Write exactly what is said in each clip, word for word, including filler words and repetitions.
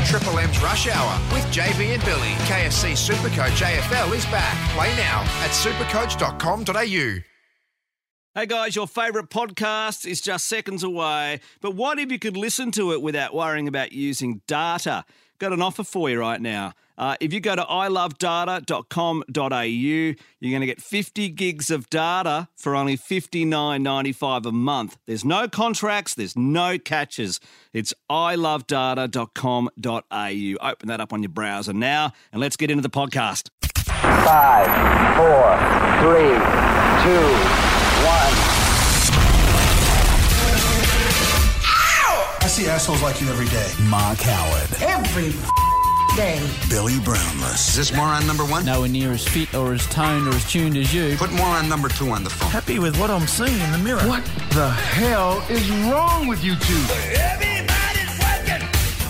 Triple M's Rush Hour with J B and Billy. K F C Supercoach A F L is back. Play now at supercoach dot com dot a u. Hey guys, your favourite podcast is just seconds away, but what if you could listen to it without worrying about using data? Got an offer for you right now. Uh, if you go to i love data dot com dot a u, you're going to get fifty gigs of data for only fifty-nine ninety-five a month. There's no contracts, there's no catches. It's i love data dot com dot a u. Open that up on your browser now, and let's get into the podcast. Five, four, three, two, one. I see assholes like you every day. Mark Howard. Every day. Billy Brownless. Is this moron number one? Nowhere near as fit or as toned or as tuned as you. Put moron number two on the phone. Happy with what I'm seeing in the mirror. What the hell is wrong with you two? Everybody's working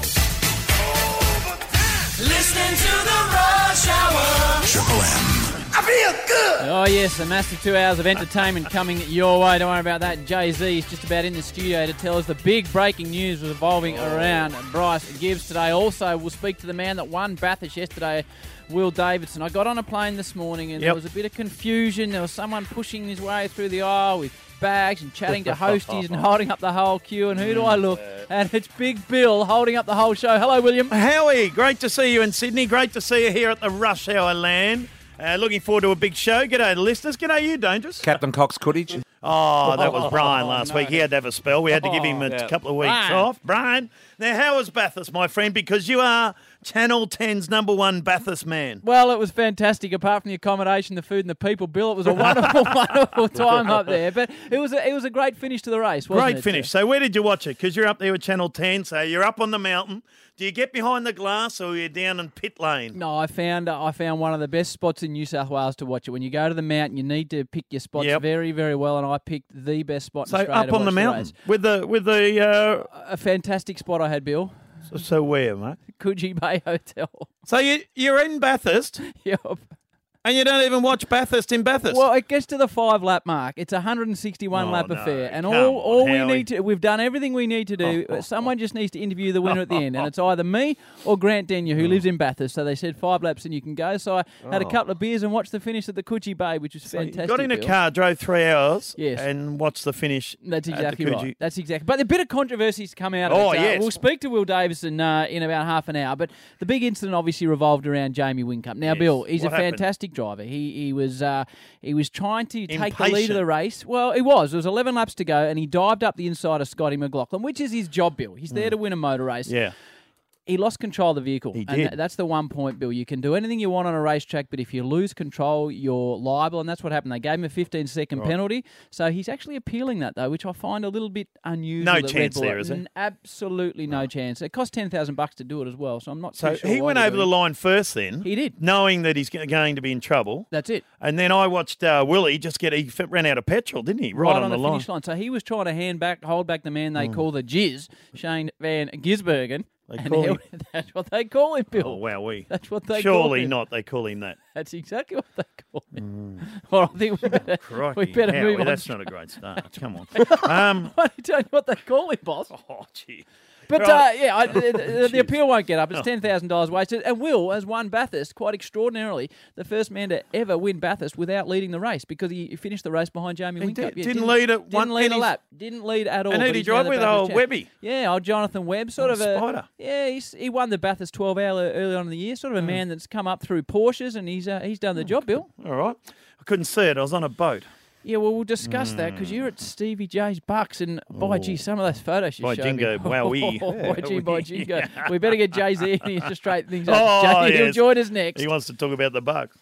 overtime. Listening to the Rush Hour. Triple M. I feel good. Oh, yes, a massive two hours of entertainment coming your way. Don't worry about that. Jay-Z is just about in the studio to tell us the big breaking news revolving around Bryce Gibbs today. Also, we'll speak to the man that won Bathurst yesterday, Will Davidson. I got on a plane this morning and yep. there was a bit of confusion. There was someone pushing his way through the aisle with bags and chatting to hosties and holding up the whole queue. And who do I look? And it's Big Bill holding up the whole show. Hello, William. Howie, great to see you in Sydney. Great to see you here at the Rush Hour land. Uh, looking forward to a big show. G'day, the listeners. G'day, you, Dangerous. Captain Cox Coottage. Oh, that was Brian last oh, no. week. He had to have a spell. We had to give him a yeah. couple of weeks Brian. off. Brian, now how was Bathurst, my friend? Because you are Channel ten's number one Bathurst man. Well, it was fantastic. Apart from the accommodation, the food and the people, Bill, it was a wonderful, wonderful time up there. But it was a, it was a great finish to the race, wasn't great it? Great finish. So where did you watch it? Because you're up there with Channel ten, so you're up on the mountain. Do you get behind the glass or are you down in pit lane? No, I found uh, I found one of the best spots in New South Wales to watch it. When you go to the mountain, you need to pick your spots yep. very, very well, and I picked the best spot so in Australia up on to the mountain the with the with the uh... a fantastic spot I had, Bill. So, so where, mate? Coogee Bay Hotel. So you you're in Bathurst. Yep. And you don't even watch Bathurst in Bathurst? Well, it gets to the five-lap mark. It's a one hundred sixty-one oh, lap no. affair. And Come all, all on, we Howie. need to... We've done everything we need to do. Oh, oh, Someone oh. just needs to interview the winner at the end. And it's either me or Grant Denyer, who oh. lives in Bathurst. So they said five laps and you can go. So I oh. had a couple of beers and watched the finish at the Coogee Bay, which was so fantastic. You got in a Bill. car, drove three hours yes. and watched the finish. That's exactly at the right. That's exactly. But a bit of controversies come out of oh, it. Uh, yes. We'll speak to Will Davison uh, in about half an hour. But the big incident obviously revolved around Jamie Whincup. Now, yes. Bill, he's what a happened? fantastic driver. He he was uh, he was trying to take Impatient. the lead of the race. Well, he was. There was eleven laps to go, and he dived up the inside of Scotty McLaughlin, which is his job, Bill. He's there mm. to win a motor race. Yeah. He lost control of the vehicle. He and did. th- that's the one point, Bill. You can do anything you want on a racetrack, but if you lose control, you're liable, and that's what happened. They gave him a fifteen-second right. penalty, so he's actually appealing that, though, which I find a little bit unusual. No that chance Red Bull, there, is it? Absolutely no, no chance. It cost ten thousand bucks to do it as well, so I'm not so too sure he went over the line first then. He did. Knowing that he's going to be in trouble. That's it. And then I watched uh, Willie just get, he ran out of petrol, didn't he? Right, Right on, on the, the line. finish line. So he was trying to hand back, hold back the man they Mm. call the Jizz, Shane Van Gisbergen. They And call he- him- that's what they call him, Bill. Oh, wow, we. That's what they call Surely him. not, they call him that. That's exactly what they call him. Well, I think we better, Crikey, we better Howie, move on. that's not a great start. Come on. Um, Why don't you tell me what they call him, boss? oh, gee. But Right. uh, yeah, I, the, the, the appeal won't get up. It's Oh. ten thousand dollars wasted. And Will has won Bathurst quite extraordinarily. The first man to ever win Bathurst without leading the race because he finished the race behind Jamie He Whincup. did- Yeah, didn't lead at didn't one- lead and a he's- lap. Didn't lead at all. And but who'd he he's drive now the with? Bathurst Oh, champ. Webby. Yeah, old Jonathan Webb. Sort Oh, of a Spider. yeah. He's, he won the Bathurst twelve hour early on in the year. Sort of a man that's come up through Porsches and he's uh, he's done the job, Bill. All right. I couldn't see it. I was on a boat. Yeah, well, we'll discuss that because you're at Stevie J's Bucks and by gee, some of those photos you By showed jingo, me. wowee. Oh, by gee, by Wowee. jingo. We better get Jay-Z in here to straighten things up. Oh, Jay, he'll yes. join us next. He wants to talk about the Bucks.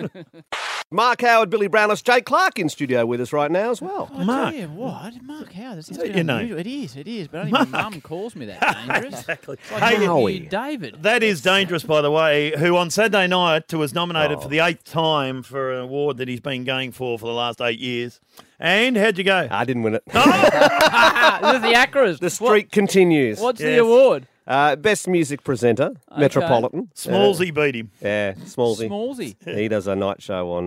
Mark Howard, Billy Brownless, Jay Clark in studio with us right now as well. I Mark. tell you what, Mark Howard, this is that your name? It is, it is, but only my mum calls me that dangerous. Exactly. It's like Hey, calling you David. That is dangerous, by the way, who on Saturday night was nominated Oh. for the eighth time for an award that he's been going for for the last eight years. And how'd you go? I didn't win it. This is the Acras. The streak continues. What's the Yes. award? Uh, best music presenter, Metropolitan. Smallsy beat him. Yeah, Smallsy. Smallsy. He does a night show on uh,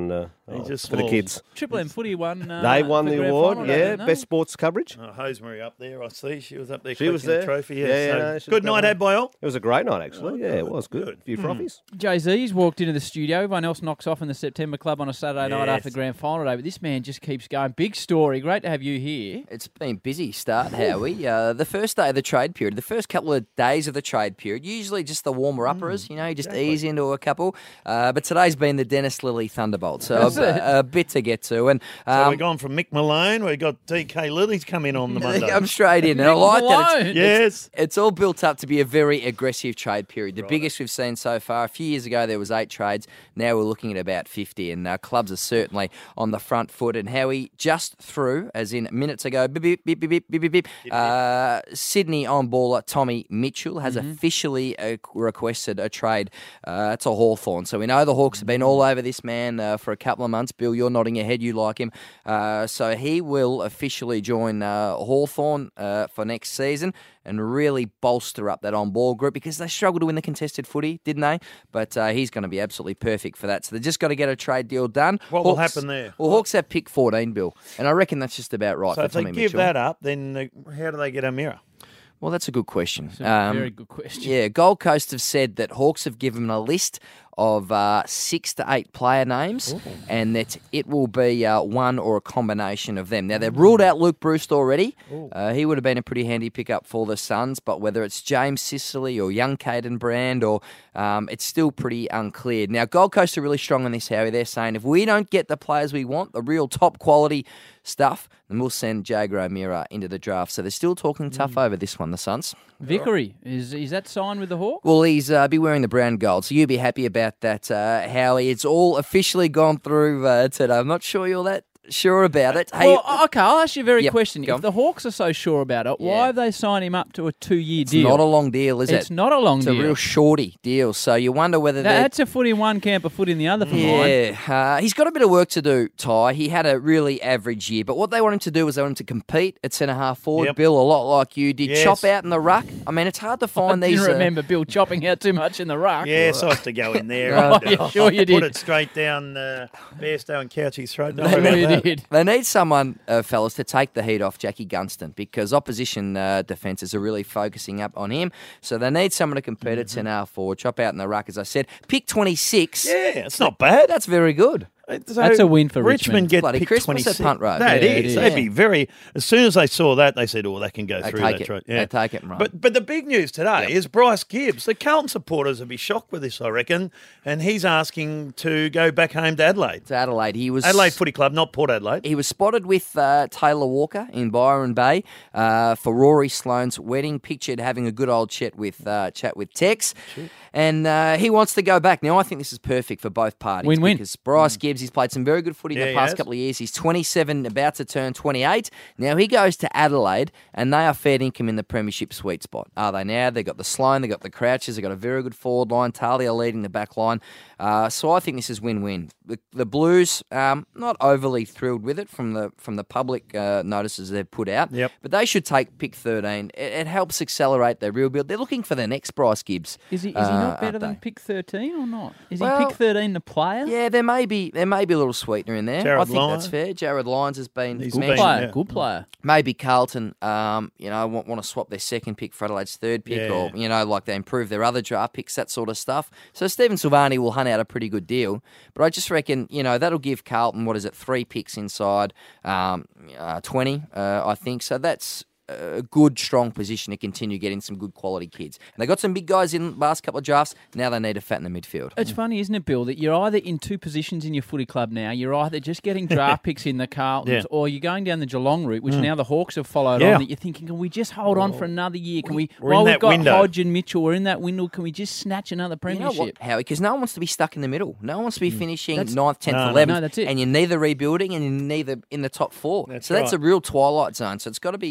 He just for the smalls. kids. Triple M Footy won. Uh, They won the the grand award, final, yeah. didn't they? Best sports coverage. Oh, Hosemary up there, I see. She was up there She collecting was there. the trophy. Yeah, Yeah, yeah, so no, she good was night great. had by all. It was a great night, actually. Oh, yeah, good, it was good. good. A few frothies. Jay-Z's walked into the studio. Everyone else knocks off in the September Club on a Saturday night Yes. after the grand final day. But this man just keeps going. Big story. Great to have you here. It's been busy start, Howie. Uh, the first day of the trade period, the first couple of days of the trade period, usually just the warmer-uppers, you know, you just exactly. ease into a couple. Uh, but today's been the Dennis Lilly Thunderbolt, so That's it. a, a bit to get to. And So um, we've gone from Mick Malone, we've got D K Lilly's come in on the Monday. I'm straight in. And I like that. It's, Yes. It's, it's all built up to be a very aggressive trade period. The biggest we've seen so far. A few years ago, there was eight trades. Now we're looking at about fifty. And uh, clubs are certainly on the front foot. And Howie just threw, as in minutes ago, beep, beep, beep, beep, beep, beep, beep, beep, uh, Sydney on-baller Tommy Mitchell has Mm-hmm. officially uh, requested a trade uh, to Hawthorn. So we know the Hawks have been all over this man uh, for a couple of months. Bill, you're nodding your head. You like him. Uh, so he will officially join uh, Hawthorn uh, for next season and really bolster up that on-ball group because they struggled to win the contested footy, didn't they? But uh, he's going to be absolutely perfect for that. So they've just got to get a trade deal done. What will happen there? Well, Hawks have pick fourteen, Bill, and I reckon that's just about right So for if they Tommy give Mitchell. that up, then uh, how do they get a mirror? Well, that's a good question. It's a very good question. Yeah, Gold Coast have said that Hawks have given them a list of uh, six to eight player names, Ooh. and that it will be uh, one or a combination of them. Now, they've ruled out Luke Breust already. Uh, he would have been a pretty handy pickup for the Suns, but whether it's James Sicily or young Caden Brand, or um, it's still pretty unclear. Now, Gold Coast are really strong on this, Howie. They're saying if we don't get the players we want, the real top quality stuff, then we'll send Jager O'Meara into the draft. So they're still talking tough over this one, the Suns. Vickery, is is that signed with the Hawks? Well, he's uh, be wearing the brown and gold, so you'll be happy about that, uh, Howie. It's all officially gone through uh, today. I'm not sure you're that sure about it. Hey, Well, okay, I'll ask you a very Yep, question. go If on. the Hawks are so sure about it, why Yeah. have they signed him up to a two-year it's deal? not a long deal, is it? It's not a long It's deal. a real shorty deal, so you wonder whether they're... That's a foot in one camp, a foot in the other for mine. Yeah, uh, he's got a bit of work to do, Ty. He had a really average year, but what they want him to do is they want him to compete at centre half forward. Yep. Bill, a lot like you did, Yes. chop out in the ruck. I mean, it's hard to I find didn't these. uh, remember Bill chopping out too much in the ruck. Yes, I have to go in there. Oh, and, yeah, sure you Put did. it straight down uh, Bairstow and Couchy's throat. Don't Sure worry you about that. did. They need someone, uh, fellas, to take the heat off Jackie Gunston because opposition uh, defences are really focusing up on him. So they need someone to compete at centre half forward, chop out in the ruck, as I said. Pick twenty-six. Yeah, it's not bad. That's very good. So That's a win for Richmond. Richmond get Bloody pick Christmas twenty-six. at punt road. That Yeah, is. it is. They'd be very. As soon as they saw that, they said, "Oh, they can go They through take that." it. Right? Yeah. They take it and run. But but the big news today Yep. is Bryce Gibbs. The Carlton supporters will be shocked with this, I reckon, and he's asking to go back home to Adelaide. To Adelaide, he was Adelaide Footy Club, not Port Adelaide. He was spotted with uh, Taylor Walker in Byron Bay uh, for Rory Sloane's wedding. Pictured having a good old chat with uh, chat with Tex, and uh, he wants to go back. Now, I think this is perfect for both parties. Win-win. Because Bryce Gibbs, he's played some very good footy Yeah, in he the past has. couple of years. He's twenty-seven, about to turn twenty-eight. Now he goes to Adelaide, and they are fair income in the premiership sweet spot. Are they now? They've got the Sloane, they've got the Crouchers, they've got a very good forward line. Talia leading the back line. Uh, so I think this is win-win. The, the Blues, um, not overly thrilled with it from the from the public uh, notices they've put out. Yep. But they should take pick thirteen. It, it helps accelerate their real build. They're looking for their next Bryce Gibbs. Is he is he uh, not better aren't than they? pick thirteen or not? Is Well, he pick thirteen the player? Yeah, there may be there may be a little sweetener in there. Jared I think Lyons. that's fair. Jared Lyons has been He's Good been- mentioned. player, yeah. good player. Maybe Carlton, um, you know, want, want to swap their second pick for Adelaide's third pick, Yeah. or you know, like they improve their other draft picks, that sort of stuff. So Stephen Silvani will hunt out a pretty good deal, but I just reckon, you know, that'll give Carlton, what is it, three picks inside um, uh, twenty, uh, I think. So that's a good, strong position to continue getting some good quality kids. And they got some big guys in the last couple of drafts. Now they need to fatten the midfield. It's funny, isn't it, Bill, that you're either in two positions in your footy club now. You're either just getting draft picks in the Carltons, Yeah. or you're going down the Geelong route, which now the Hawks have followed Yeah. on. That you're thinking, can we just hold on for another year? Can we? We're in while we've that got window. Hodge and Mitchell, we're in that window. Can we just snatch another You know premiership? what, Howie? Because no one wants to be stuck in the middle. No one wants to be finishing That's- ninth, tenth, No, no. eleventh. No, that's it. And you're neither rebuilding and you're neither in the top four. That's so that's right. a real twilight zone. So it's got to be, I reckon,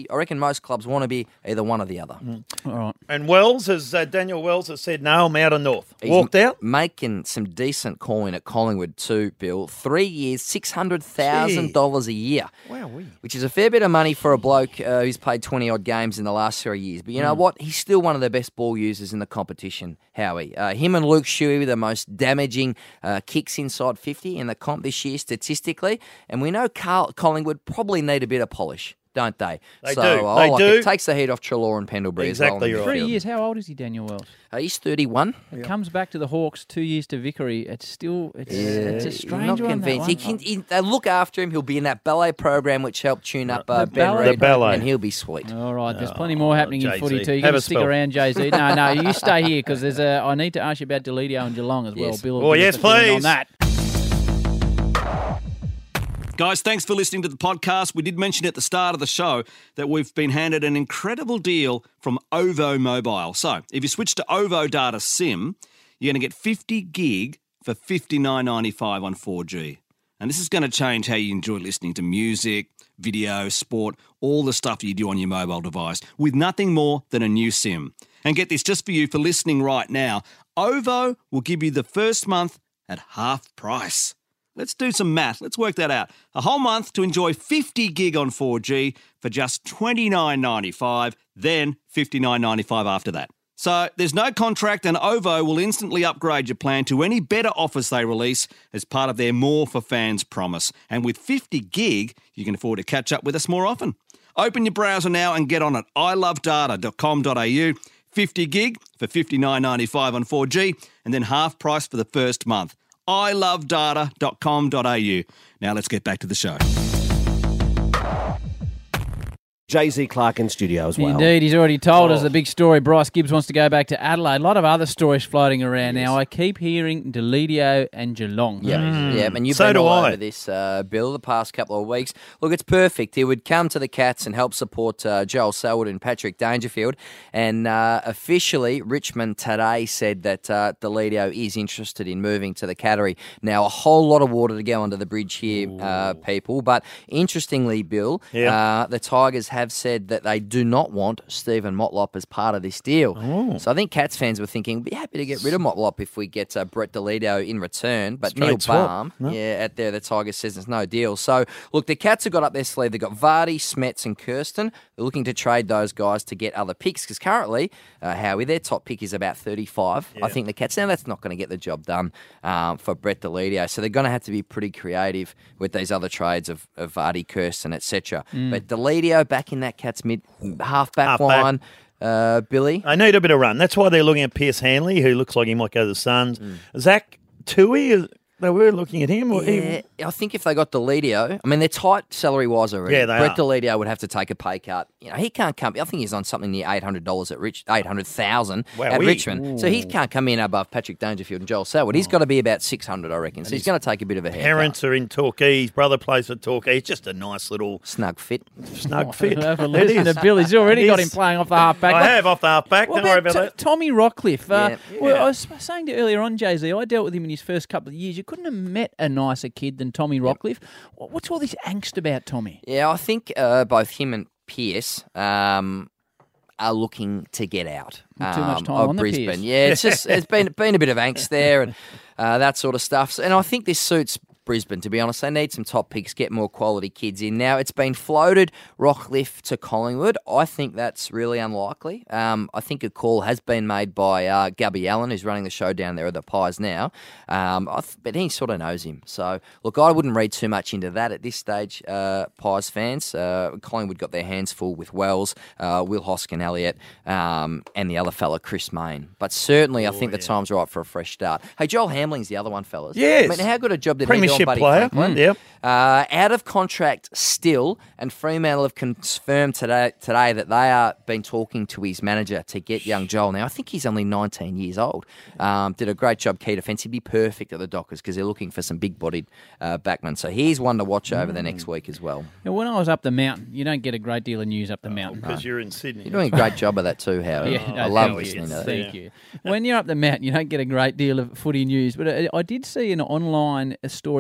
most clubs want to be either one or the other. Mm. All right. And Wells, as uh, Daniel Wells has said, no, I'm out of North. He's Walked out. making some decent coin at Collingwood too, Bill. Three years, six hundred thousand dollars a year. Wow, we. Which is a fair bit of money for a bloke uh, who's played twenty-odd games in the last three years. But you know Mm. what? He's still one of the best ball users in the competition, Howie. Uh, him and Luke Shuey were the most damaging uh, kicks inside fifty in the comp this year statistically. And we know Carl- Collingwood probably need a bit of polish, don't they? They so do. I They like do. It takes the heat off Treloar and Pendlebury Exactly as well. right. Three years. How old is he, Daniel Wells? Uh, he's thirty-one. It comes back to the Hawks, two years to Vickery. It's still, it's, Yeah, it's a he's strange not one. convinced. That He one. can, he, they look after him. He'll be in that ballet program which helped tune up uh, The Ben ballet? Reid, The ballet. and he'll be sweet. All right, there's plenty more happening in Jay-Z. footy too. You're Have going a to stick spell. around, Jay Z. No, no, you stay here because there's a. I need to ask you about Deledio and Geelong as well. Yes. Bill will Oh, give yes, us a feeling please. on that. Guys, thanks for listening to the podcast. We did mention at the start of the show that we've been handed an incredible deal from OVO Mobile. So if you switch to OVO Data SIM, you're going to get fifty gig for fifty-nine ninety-five on four G. And this is going to change how you enjoy listening to music, video, sport, all the stuff you do on your mobile device with nothing more than a new SIM. And get this, just for you for listening right now, OVO will give you the first month at half price. Let's do some math. Let's work that out. A whole month to enjoy fifty gig on four G for just twenty-nine ninety-five, then fifty-nine ninety-five after that. So there's no contract and OVO will instantly upgrade your plan to any better offers they release as part of their More for Fans promise. And with fifty gig, you can afford to catch up with us more often. Open your browser now and get on at i love data dot com dot a u. fifty gig for fifty-nine ninety-five on four G and then half price for the first month. i love data dot com dot a u. Now let's get back to the show. Jay-Z Clark in studio as well. Indeed, he's already told us Oh. the big story. Bryce Gibbs wants to go back to Adelaide. A lot of other stories floating around now. I keep hearing Deledio and Geelong. Yeah, Mm. yeah, and you've So been do all I. over this, uh, Bill, the past couple of weeks. Look, it's perfect. He would come to the Cats and help support uh, Joel Selwood and Patrick Dangerfield. And uh, officially, Richmond today said that uh, Deledio is interested in moving to the Cattery. Now, a whole lot of water to go under the bridge here, uh, people. But interestingly, Bill, Yeah. uh, the Tigers have said that they do not want Stephen Motlop as part of this deal. Oh. So I think Cats fans were thinking, we'd be happy to get rid of Motlop if we get uh, Brett Deledio in return. But Straight Neil swap. Baum, No. yeah, out there, the Tigers says there's no deal. So, look, the Cats have got up their sleeve. They've got Vardy, Smets and Kirsten. They're looking to trade those guys to get other picks because currently, uh, Howie, their top pick is about thirty-five. Yeah. I think the Cats, now that's not going to get the job done um, for Brett Deledio. So they're going to have to be pretty creative with these other trades of, of Vardy, Kirsten, et cetera. Mm. But Deledio back in that Cats mid half-back Half-back. line. Uh, Billy? I need a bit of run. That's why they're looking at Pierce Hanley, who looks like he might go to the Suns. Zach Tui, is- they were looking at him. Or Yeah, I think if they got Deledio, I mean, they're tight salary-wise already. Yeah, they Brett are. Deledio would have to take a pay cut. You know, he can't come. I think he's on something near eight hundred dollars at Rich, eight hundred thousand Wow, at we- Richmond. So he can't come in above Patrick Dangerfield and Joel Selwood. He's got to be about six hundred, I reckon. So he's going to take a bit of a haircut. Parents are in Torquay. His brother plays for Torquay. It's just a nice little snug fit. Snug fit. Have a It listen is. to Bill. He's already It got is. him playing off the half-back. I have off the half-back. What Don't worry about T- that. Tommy Rockcliffe. Uh, Yeah. Well, Yeah. I was saying to you earlier on, Jay-Z, I dealt with him in his first couple of years. You couldn't have met a nicer kid than Tommy Rockcliffe. What- What's all this angst about, Tommy? Yeah, I think uh, both him and Pierce um, are looking to get out Too much um, time of on the Brisbane. Pierce. Yeah, it's just it's been been a bit of angst there and uh, that sort of stuff. So, and I think this suits Brisbane, to be honest. They need some top picks, get more quality kids in. Now, it's been floated Rockcliffe to Collingwood. I think that's really unlikely. Um, I think a call has been made by uh, Gabby Allen, who's running the show down there at the Pies now. Um, I th- but he sort of knows him. So, look, I wouldn't read too much into that at this stage, uh, Pies fans. Uh, Collingwood got their hands full with Wells, uh, Will Hoskin Elliott, um, and the other fella, Chris Mayne. But certainly, I think the time's right for a fresh start. Hey, Joel Hamling's the other one, fellas. Yes. I mean, how good a job did he do on Premiership Buddy player. Franklin? Mm. Yep. Uh, out of contract still, and Fremantle have confirmed today today that they are been talking to his manager to get young Joel. Now, I think he's only nineteen years old. Um, did a great job key defence. He'd be perfect at the Dockers because they're looking for some big-bodied uh, backmen. So he's one to watch over the next week as well. Now, when I was up the mountain, you don't get a great deal of news up the mountain. Because you're in Sydney. You're doing a great job of that too, Howard. Yeah, no, I love thank listening you. to that. Thank you. When you're up the mountain, you don't get a great deal of footy news. But I, I did see an online story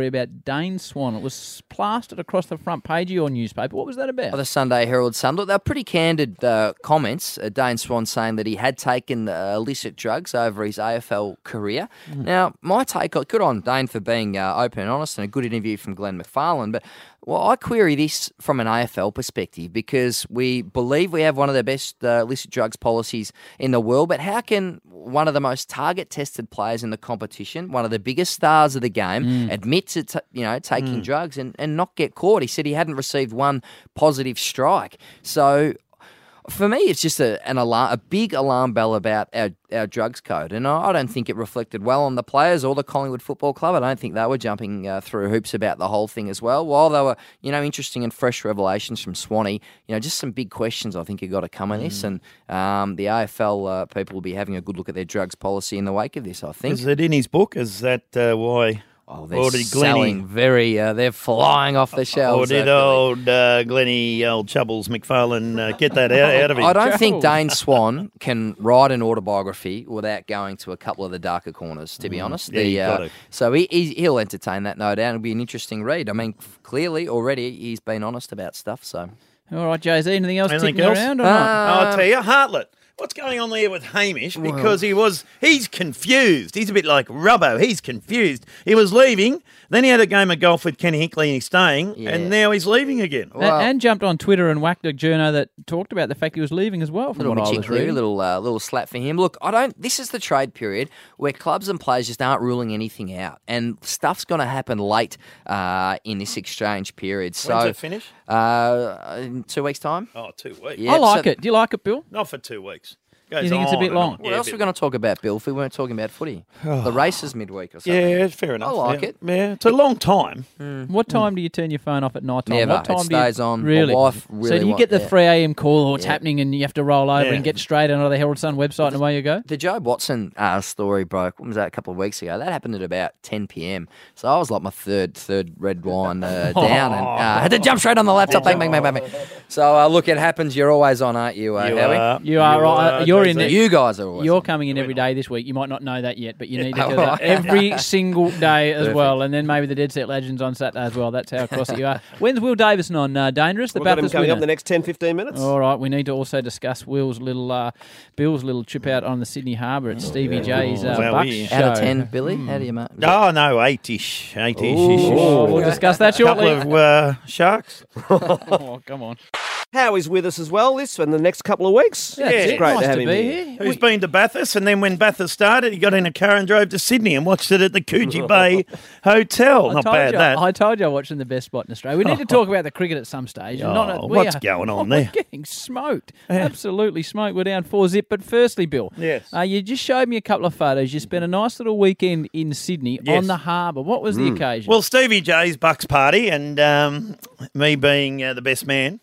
story about Dane Swan. It was plastered across the front page of your newspaper. What was that about? Oh, the Sunday Herald Sun. Look, they were pretty candid uh, comments. Uh, Dane Swan saying that he had taken uh, illicit drugs over his A F L career. Mm. Now, my take, good on Dane for being uh, open and honest, and a good interview from Glenn McFarlane, but well, I query this from an A F L perspective because we believe we have one of the best uh, illicit drugs policies in the world, but how can one of the most target-tested players in the competition, one of the biggest stars of the game, mm. admit to t- you know taking mm. drugs and, and not get caught? He said he hadn't received one positive strike. So for me, it's just a, an alarm, a big alarm bell about our, our drugs code. And I, I don't think it reflected well on the players or the Collingwood Football Club. I don't think they were jumping uh, through hoops about the whole thing as well. While they were, you know, interesting and fresh revelations from Swanee, you know, just some big questions I think have got to come in this. And um, the A F L uh, people will be having a good look at their drugs policy in the wake of this, I think. Is it in his book? Is that uh, why... Oh, they're selling very, uh, they're flying off the shelves. Or did old uh, Glennie, old Chubbles McFarlane uh, get that out, out of him? I don't think Dane Swan can write an autobiography without going to a couple of the darker corners, to be Mm. honest. Yeah, The, you've uh, got to. So he, he, he'll entertain that, no doubt. It'll be an interesting read. I mean, clearly, already, he's been honest about stuff, so... All right, Jay-Z, anything else Anything ticking else? around or Uh, not? I'll tell you, Hartlett. What's going on there with Hamish? Because he was, he's confused. He's a bit like Robbo. He's confused. He was leaving, then he had a game of golf with Kenny Hinkley and he's staying, Yeah. and now he's leaving again. A- and jumped on Twitter and whacked a journo that talked about the fact he was leaving as well. From Little what I Mitchy was Cleary, reading. little uh, little slap for him. Look, I don't. This is the trade period where clubs and players just aren't ruling anything out, and stuff's going to happen late uh, in this exchange period. So, When's it finish? Uh, in two weeks' time. Oh, two weeks. Yeah, I like so- it. Do you like it, Bill? Not for two weeks. You think it's a bit long? What else are we going to talk about, Bill, if we weren't talking about footy? The races midweek or something. Yeah, fair enough. I like yeah. it. Yeah, it's a long time. What time do you turn your phone off at night time? Never. What time It do you, stays on. My Really? wife really so do you want- get the yeah. three a.m. call or what's Yeah. happening and you have to roll over Yeah. and get straight onto the Herald Sun website and away you go? The Joe Watson uh, story broke, when was that, a couple of weeks ago? That happened at about ten p.m. So I was like my third third red wine uh, down and uh, had to jump straight on the laptop. Bang, bang, bang, bang, bang. So uh, look, it happens. You're always on, aren't you, uh, You Howie? are. You are right. You're in So it. you guys are always You're on. coming in every day this week. You might not know that yet, but you need to Oh, do right. that every single day as Perfect. well. And then maybe the Dead Set Legends on Saturday as well. That's how across it you are. When's Will Davison on uh, Dangerous? The We've got him Bathurst coming winner. up in the next ten, fifteen minutes. All right, we need to also discuss Will's little, uh, Bill's little trip out on the Sydney Harbour at Stevie J's uh, Well, Bucks we- show. Out of ten, Billy? How do you mark? Oh, no, eight-ish. Eight-ish. Oh, we'll discuss that shortly. couple of uh, sharks. Oh, come on. Howie's with us as well this in the next couple of weeks. That's it's it. great Nice to have to him be here. here. Who's been to Bathurst, and then when Bathurst started, he got in a car and drove to Sydney and watched it at the Coogee Bay Hotel. I Not told bad, you, that. I told you I'm watching the best spot in Australia. We need to talk about the cricket at some stage. Oh, Not, we what's are- going on oh, there? We're getting smoked. Absolutely smoked. We're down four zip. But firstly, Bill, Yes. uh, you just showed me a couple of photos. You spent a nice little weekend in Sydney Yes. on the harbour. What was the occasion? Well, Stevie J's Bucks party, and um, me being uh, the best man.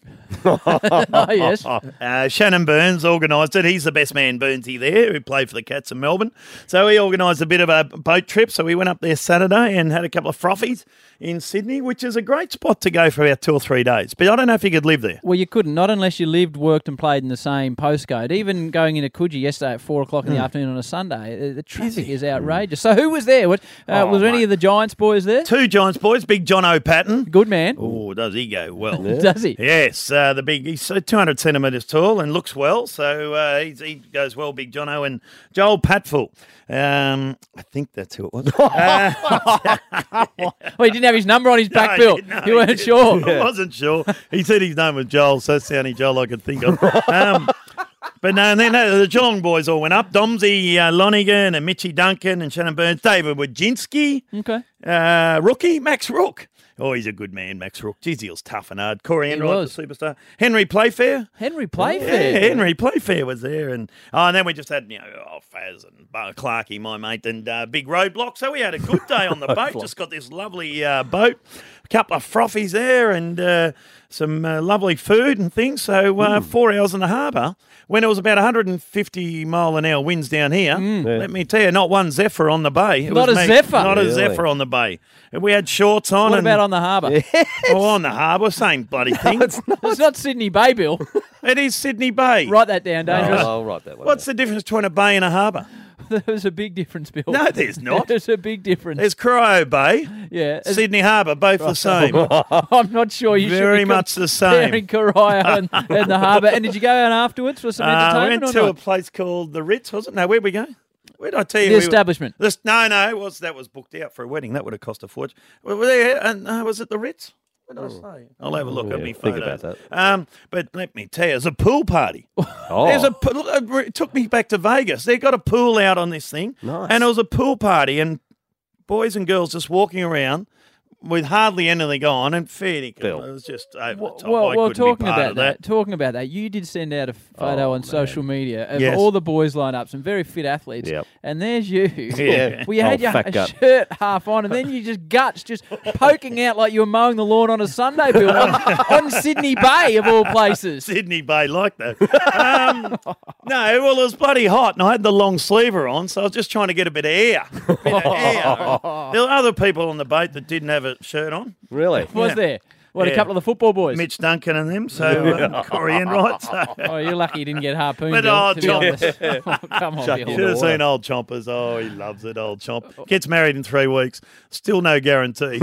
oh, yes. Uh, Shannon Burns organised it. He's the best man, Burnsy, there, who played for the Cats in Melbourne. So he organised a bit of a boat trip. So we went up there Saturday and had a couple of frothies in Sydney, which is a great spot to go for about two or three days. But I don't know if you could live there. Well, you couldn't, not unless you lived, worked and played in the same postcode. Even going into Coogee yesterday at four o'clock in the afternoon on a Sunday, uh, the traffic is outrageous. So who was there? What, uh, Oh, was there any mate. of the Giants boys there? Two Giants boys, big John O'Patten. Good man. Oh, does he go well? Does he? Yes, uh, the big, he's uh, two hundred centimetres tall and looks well, so uh, he's, he goes well, Big Jono. And Joel Patfull, um, I think that's who it was. Uh, Well, he didn't have his number on his back, no, Bill. he- no, you weren't he didn't. sure. I wasn't sure. He said his name was Joel, so that's the only Joel I could think of. Um, but no, and then uh, the Geelong boys all went up. Domsey uh, Lonigan and Mitchy Duncan and Shannon Burns, David Wojcinski, Okay. uh, rookie Max Rook. Oh, he's a good man, Max Rook. Jeez, he was tough and hard. Corey He Enright, was. the superstar. Henry Playfair. Henry Yeah, Playfair. Henry Playfair was there. And oh, and then we just had, you know, oh, Faz and uh, Clarkey, my mate, and uh, Big Roadblock. So we had a good day on the boat. Just got this lovely uh, boat. A couple of frothies there and uh, some uh, lovely food and things. So uh, four hours in the harbour. When it was about one hundred fifty mile an hour winds down here, let me tell you, not one zephyr on the bay. It Not was a me- zephyr? Not a Really? zephyr on the bay. And we had shorts on. What and, about on the harbour? Oh, on the harbour, same bloody thing. It's not Sydney Bay, Bill. It is Sydney Bay. Write that down, Dangerous. I'll write that one. What's the difference between a bay and a harbour? There's a big difference, Bill. No, there's not. There's a big difference. There's Cryo Bay, yeah, Sydney Harbour, both the same. I'm not sure you Very should be much the same. comparing Corio and, and the Harbour. And did you go out afterwards for some Uh, we entertainment went or to not? a place called the Ritz, was it? No, where'd we go? Where did I tell you? The we were- establishment. This, no, no, it was that was booked out for a wedding. That would have cost a fortune. Well, were there, and uh, was it the Ritz? What did I say? I'll have a look Yeah, at me think photos. about that. Um, but let me tell you, it's a pool party. Oh. There's a pool- it took me back to Vegas. They got a pool out on this thing, Nice. and it was a pool party, and boys and girls just walking around with hardly anything on, and fair dinkum. It was just over the top. Well, I well couldn't talking be part about of that, that. talking about that, you did send out a photo Oh, on social media of Yes. all the boys lined up, some very fit athletes, Yep. and there's you. Yeah. Well, you had Old your fat gut. shirt half on, and then you just guts just poking out like you were mowing the lawn on a Sunday, Bill, on, on Sydney Bay of all places. Sydney Bay like that. Um, no, well, it was bloody hot, and I had the long sleever on, so I was just trying to get a bit of air. A bit of air. There were other people on the boat that didn't have a shirt on. Really? Was Yeah. there? What, Yeah. a couple of the football boys? Mitch Duncan and them, so um, Corey Enright. So. Oh, you're lucky you didn't get harpooned, But, Bill, oh, to be John- honest. Oh, come on, Chuck Bill. you Should have water. seen old Chompers. Oh, he loves it, old Chomp. Gets married in three weeks. Still no guarantee.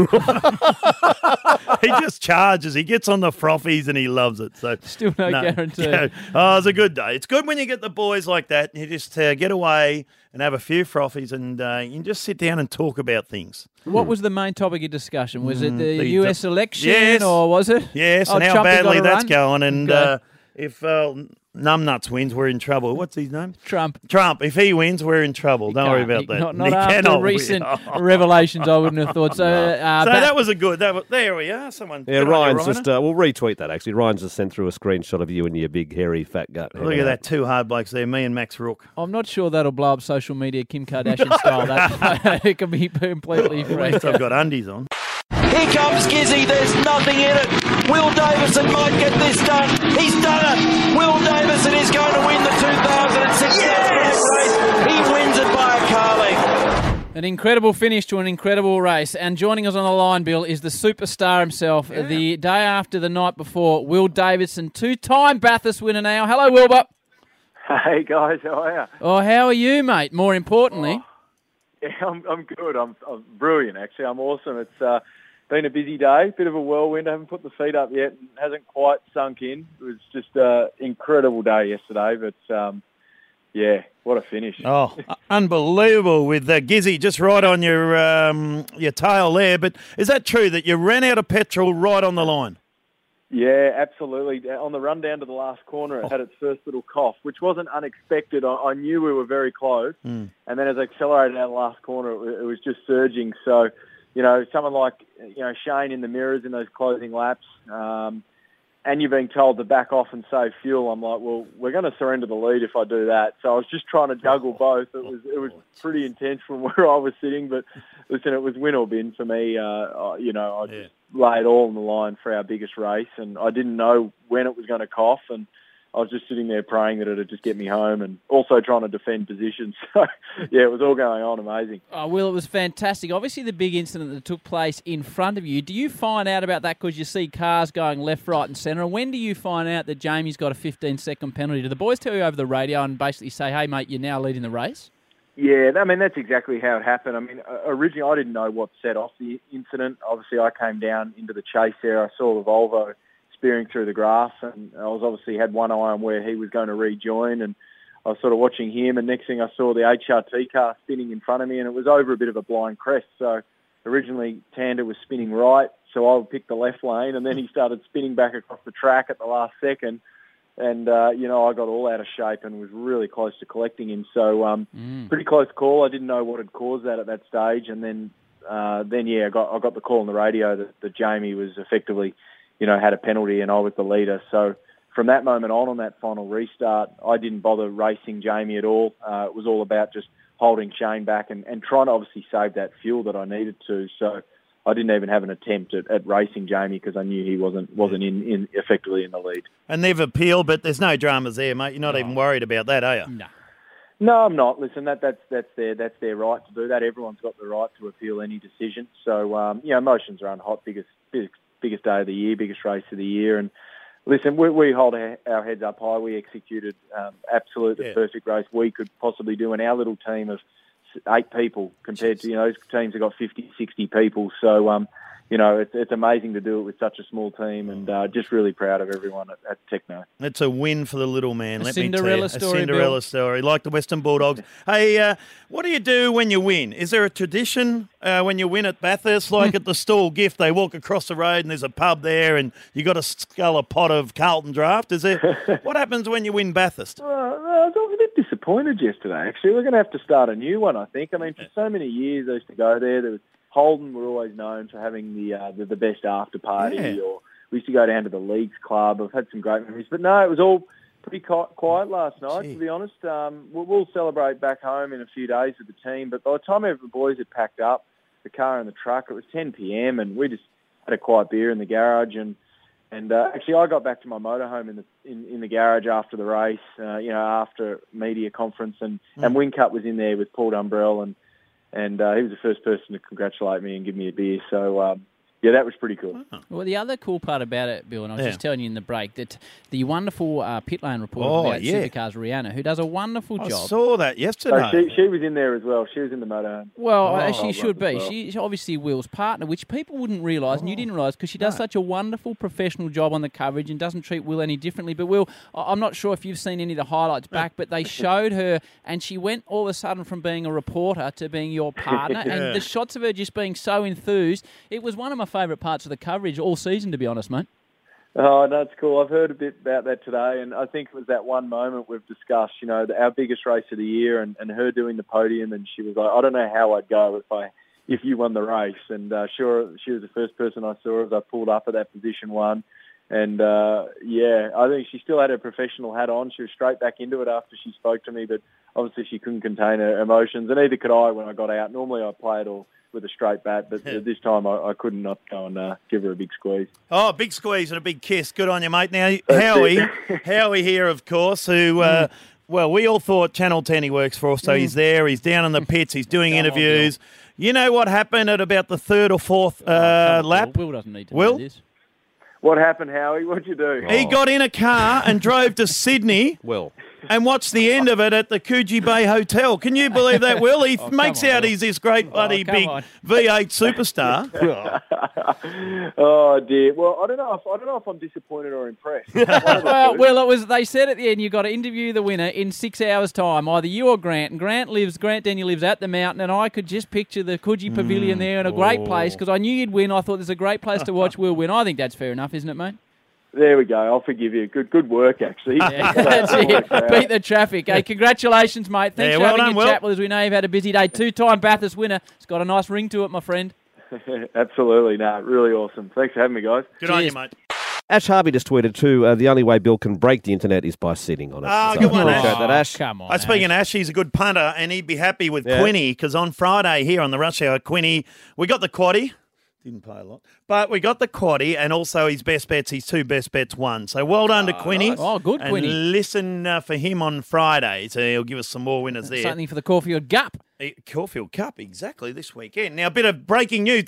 He just charges. He gets on the frothies and he loves it. So Still no guarantee. yeah. Oh, it's a good day. It's good when you get the boys like that. You just uh, get away and have a few frothies and uh, you can just sit down and talk about things. What was the main topic of discussion? Was it the, the- U S election, Yes. or was it? Yes, Oh, and how Trumpy badly got a that's run? going. And Okay. uh, if uh, Numbnuts wins, we're in trouble. What's his name? Trump. Trump. If he wins, we're in trouble. Don't worry Can't. about He- that. Not, not He after cannot win. recent revelations, I wouldn't have thought. So, uh, So back- that was a good. That was, there we are. Someone. Yeah, good on you, Ryan's Ryan. just, uh, we'll retweet that actually. Ryan's just sent through a screenshot of you and your big, hairy, fat gut. Look at that, two hard blokes there, me and Max Rook. I'm not sure that'll blow up social media Kim Kardashian style. That it can be completely At free. least I've got undies on. Here comes Gizzy, there's nothing in it. Will Davison might get this done. He's done it. Will Davison is going to win the two thousand six yes! race. He wins it by a car length. An incredible finish to an incredible race. And joining us on the line, Bill, is the superstar himself. The day after the night before, Will Davison, two-time Bathurst winner now. Hello, Wilbur. Hey guys, how are you? Oh, how are you, mate? More importantly. Yeah, I'm I'm good. I'm I'm brilliant actually. I'm awesome. It's uh, been a busy day, bit of a whirlwind. I haven't put the feet up yet. It hasn't quite sunk in. It was just an incredible day yesterday, but um, yeah, what a finish. Oh, unbelievable with uh, Gizzy just right on your um, your tail there. But is that true that you ran out of petrol right on the line? Yeah, absolutely. On the run down to the last corner, it had its first little cough, which wasn't unexpected. I, I knew we were very close. Mm. And then as I accelerated out the last corner, it, it was just surging. So, you know, someone like, you know, Shane in the mirrors in those closing laps, um, and you're being told to back off and save fuel, I'm like, well, we're going to surrender the lead if I do that. So I was just trying to juggle both. It was it was pretty intense from where I was sitting, but listen, it was win or bin for me. Uh, you know, I just lay it all on the line for our biggest race, and I didn't know when it was going to cough, and I was just sitting there praying that it would just get me home and also trying to defend positions. So, yeah, it was all going on amazing. Oh, Will, it was fantastic. Obviously, the big incident that took place in front of you, do you find out about that because you see cars going left, right and centre? And when do you find out that Jamie's got a fifteen-second penalty? Do the boys tell you over the radio and basically say, hey, mate, you're now leading the race? Yeah, I mean, that's exactly how it happened. I mean, originally I didn't know what set off the incident. Obviously, I came down into the chase there. I saw the Volvo spearing through the grass, and I was obviously had one eye on where he was going to rejoin, and I was sort of watching him, and next thing I saw the H R T car spinning in front of me, and it was over a bit of a blind crest. So originally Tander was spinning right, so I picked the left lane, and then he started spinning back across the track at the last second. And, uh, you know, I got all out of shape and was really close to collecting him. So um, mm. pretty close call. I didn't know what had caused that at that stage. And then, uh, then yeah, I got I got the call on the radio that, that Jamie was effectively, you know, had a penalty and I was the leader. So from that moment on, on that final restart, I didn't bother racing Jamie at all. Uh, it was all about just holding Shane back and, and trying to obviously save that fuel that I needed to. So I didn't even have an attempt at, at racing Jamie because I knew he wasn't wasn't in, in effectively in the lead. And they've appealed, but there's no dramas there, mate. You're not even worried about that, are you? No. No, I'm not. Listen, that that's that's their that's their right to do that. Everyone's got the right to appeal any decision. So um, you know, emotions are on hot. Biggest biggest biggest day of the year, biggest race of the year, and Listen, we, we hold our, our heads up high. We executed um, absolutely Yeah. the perfect race we could possibly do in our little team of eight people compared to, you know, those teams have got fifty, sixty people. So, um, you know, it's, it's amazing to do it with such a small team, and uh, just really proud of everyone at, at Techno. It's a win for the little man, A let Cinderella me tell you. story, A Cinderella Bill. story, like the Western Bulldogs. Hey, uh, what do you do when you win? Is there a tradition uh, when you win at Bathurst, like at the stall gift, they walk across the road and there's a pub there and you got to scull a pot of Carlton Draft? Is there? What happens when you win Bathurst? Uh, I was a bit disappointed yesterday, actually. We're going to have to start a new one, I think. I mean, for so many years I used to go there. There was Holden were always known for having the uh, the, the best after party, Yeah. or we used to go down to the Leagues Club. I've had some great memories. But no, it was all pretty qui- quiet last night, Gee. to be honest. Um, we'll, we'll celebrate back home in a few days with the team. But by the time the boys had packed up, the car and the truck, it was ten p.m. and we just had a quiet beer in the garage. And And uh, actually, I got back to my motorhome in the in, in the garage after the race, uh, you know, after media conference, and Mm. and Wingcup was in there with Paul Dumbrell, and and uh, he was the first person to congratulate me and give me a beer. So um, yeah, that was pretty cool. Well, the other cool part about it, Bill, and I was Yeah. just telling you in the break, that the wonderful uh, pit lane reporter Oh, about yeah. Supercars, Rihanna, who does a wonderful I job. saw that So yesterday. she she was in there as well. She was in the motorhome. Well, Oh, as she well, should be. as well. She's obviously Will's partner, which people wouldn't realise, and you Oh. didn't realise, because she does such a wonderful professional job on the coverage and doesn't treat Will any differently. But Will, I- I'm not sure if you've seen any of the highlights back, but they showed her, and she went all of a sudden from being a reporter to being your partner, Yeah. and the shots of her just being so enthused. It was one of my favourite parts of the coverage all season, to be honest, mate. Oh, that's cool. I've heard a bit about that today, and I think it was that one moment we've discussed, you know, the, our biggest race of the year, and, and her doing the podium, and she was like, I don't know how I'd go if I if you won the race. And uh, sure, she was the first person I saw as I pulled up at that position one. And, uh, yeah, I think she still had her professional hat on. She was straight back into it after she spoke to me, but obviously she couldn't contain her emotions, and neither could I when I got out. Normally I play it all with a straight bat, but this time I, I couldn't not go and uh, give her a big squeeze. Oh, big squeeze and a big kiss. Good on you, mate. Now, Howie, Howie here, of course, who, uh, well, we all thought Channel ten he works for, so Mm. he's there, he's down in the pits, he's doing Come on, interviews. You know what happened at about the third or fourth uh, lap? Will doesn't need to Will? know this. What happened, Howie? What'd you do? He got in a car and drove to Sydney. Well. And watched the end of it at the Coogee Bay Hotel. Can you believe that, Will? He Oh, makes come on, out Will. he's this great bloody come big on. V eight superstar. Oh dear. Well, I don't know. If, I don't know if I'm disappointed or impressed. One of the Well, two. well, it was. They said at the end, you got to interview the winner in six hours' time, either you or Grant. And Grant lives, Grant Daniel lives at the mountain, and I could just picture the Coogee Pavilion there in a great place because I knew you'd win. I thought there's a great place to watch Will win. I think that's fair enough, isn't it, mate? There we go. I'll forgive you. Good, good work, actually. Yeah, that's it. Beat the traffic. Hey, congratulations, mate. Thanks Yeah, for well having done, your Will. chat with us. We know you've had a busy day. Two-time Bathurst winner. It's got a nice ring to it, my friend. Absolutely. No, really awesome. Thanks for having me, guys. Good on you, mate. Ash Harvey just tweeted too, uh, the only way Bill can break the internet is by sitting on it. Ah, So good one, appreciate Ash. that, Ash. Come on. I speaking of Ash, he's a good punter, and he'd be happy with Yeah. Quinny because on Friday here on the Rush Hour, Quinny, we got the quaddie. Didn't play a lot, but we got the quaddie, and also his best bets. His two best bets won. So well done to Quinny. Oh, good, and Quinny. listen uh, for him on Friday. So he'll give us some more winners there. Something for the Caulfield Gup. Eh, Caulfield Cup, exactly, this weekend. Now, a bit of breaking news.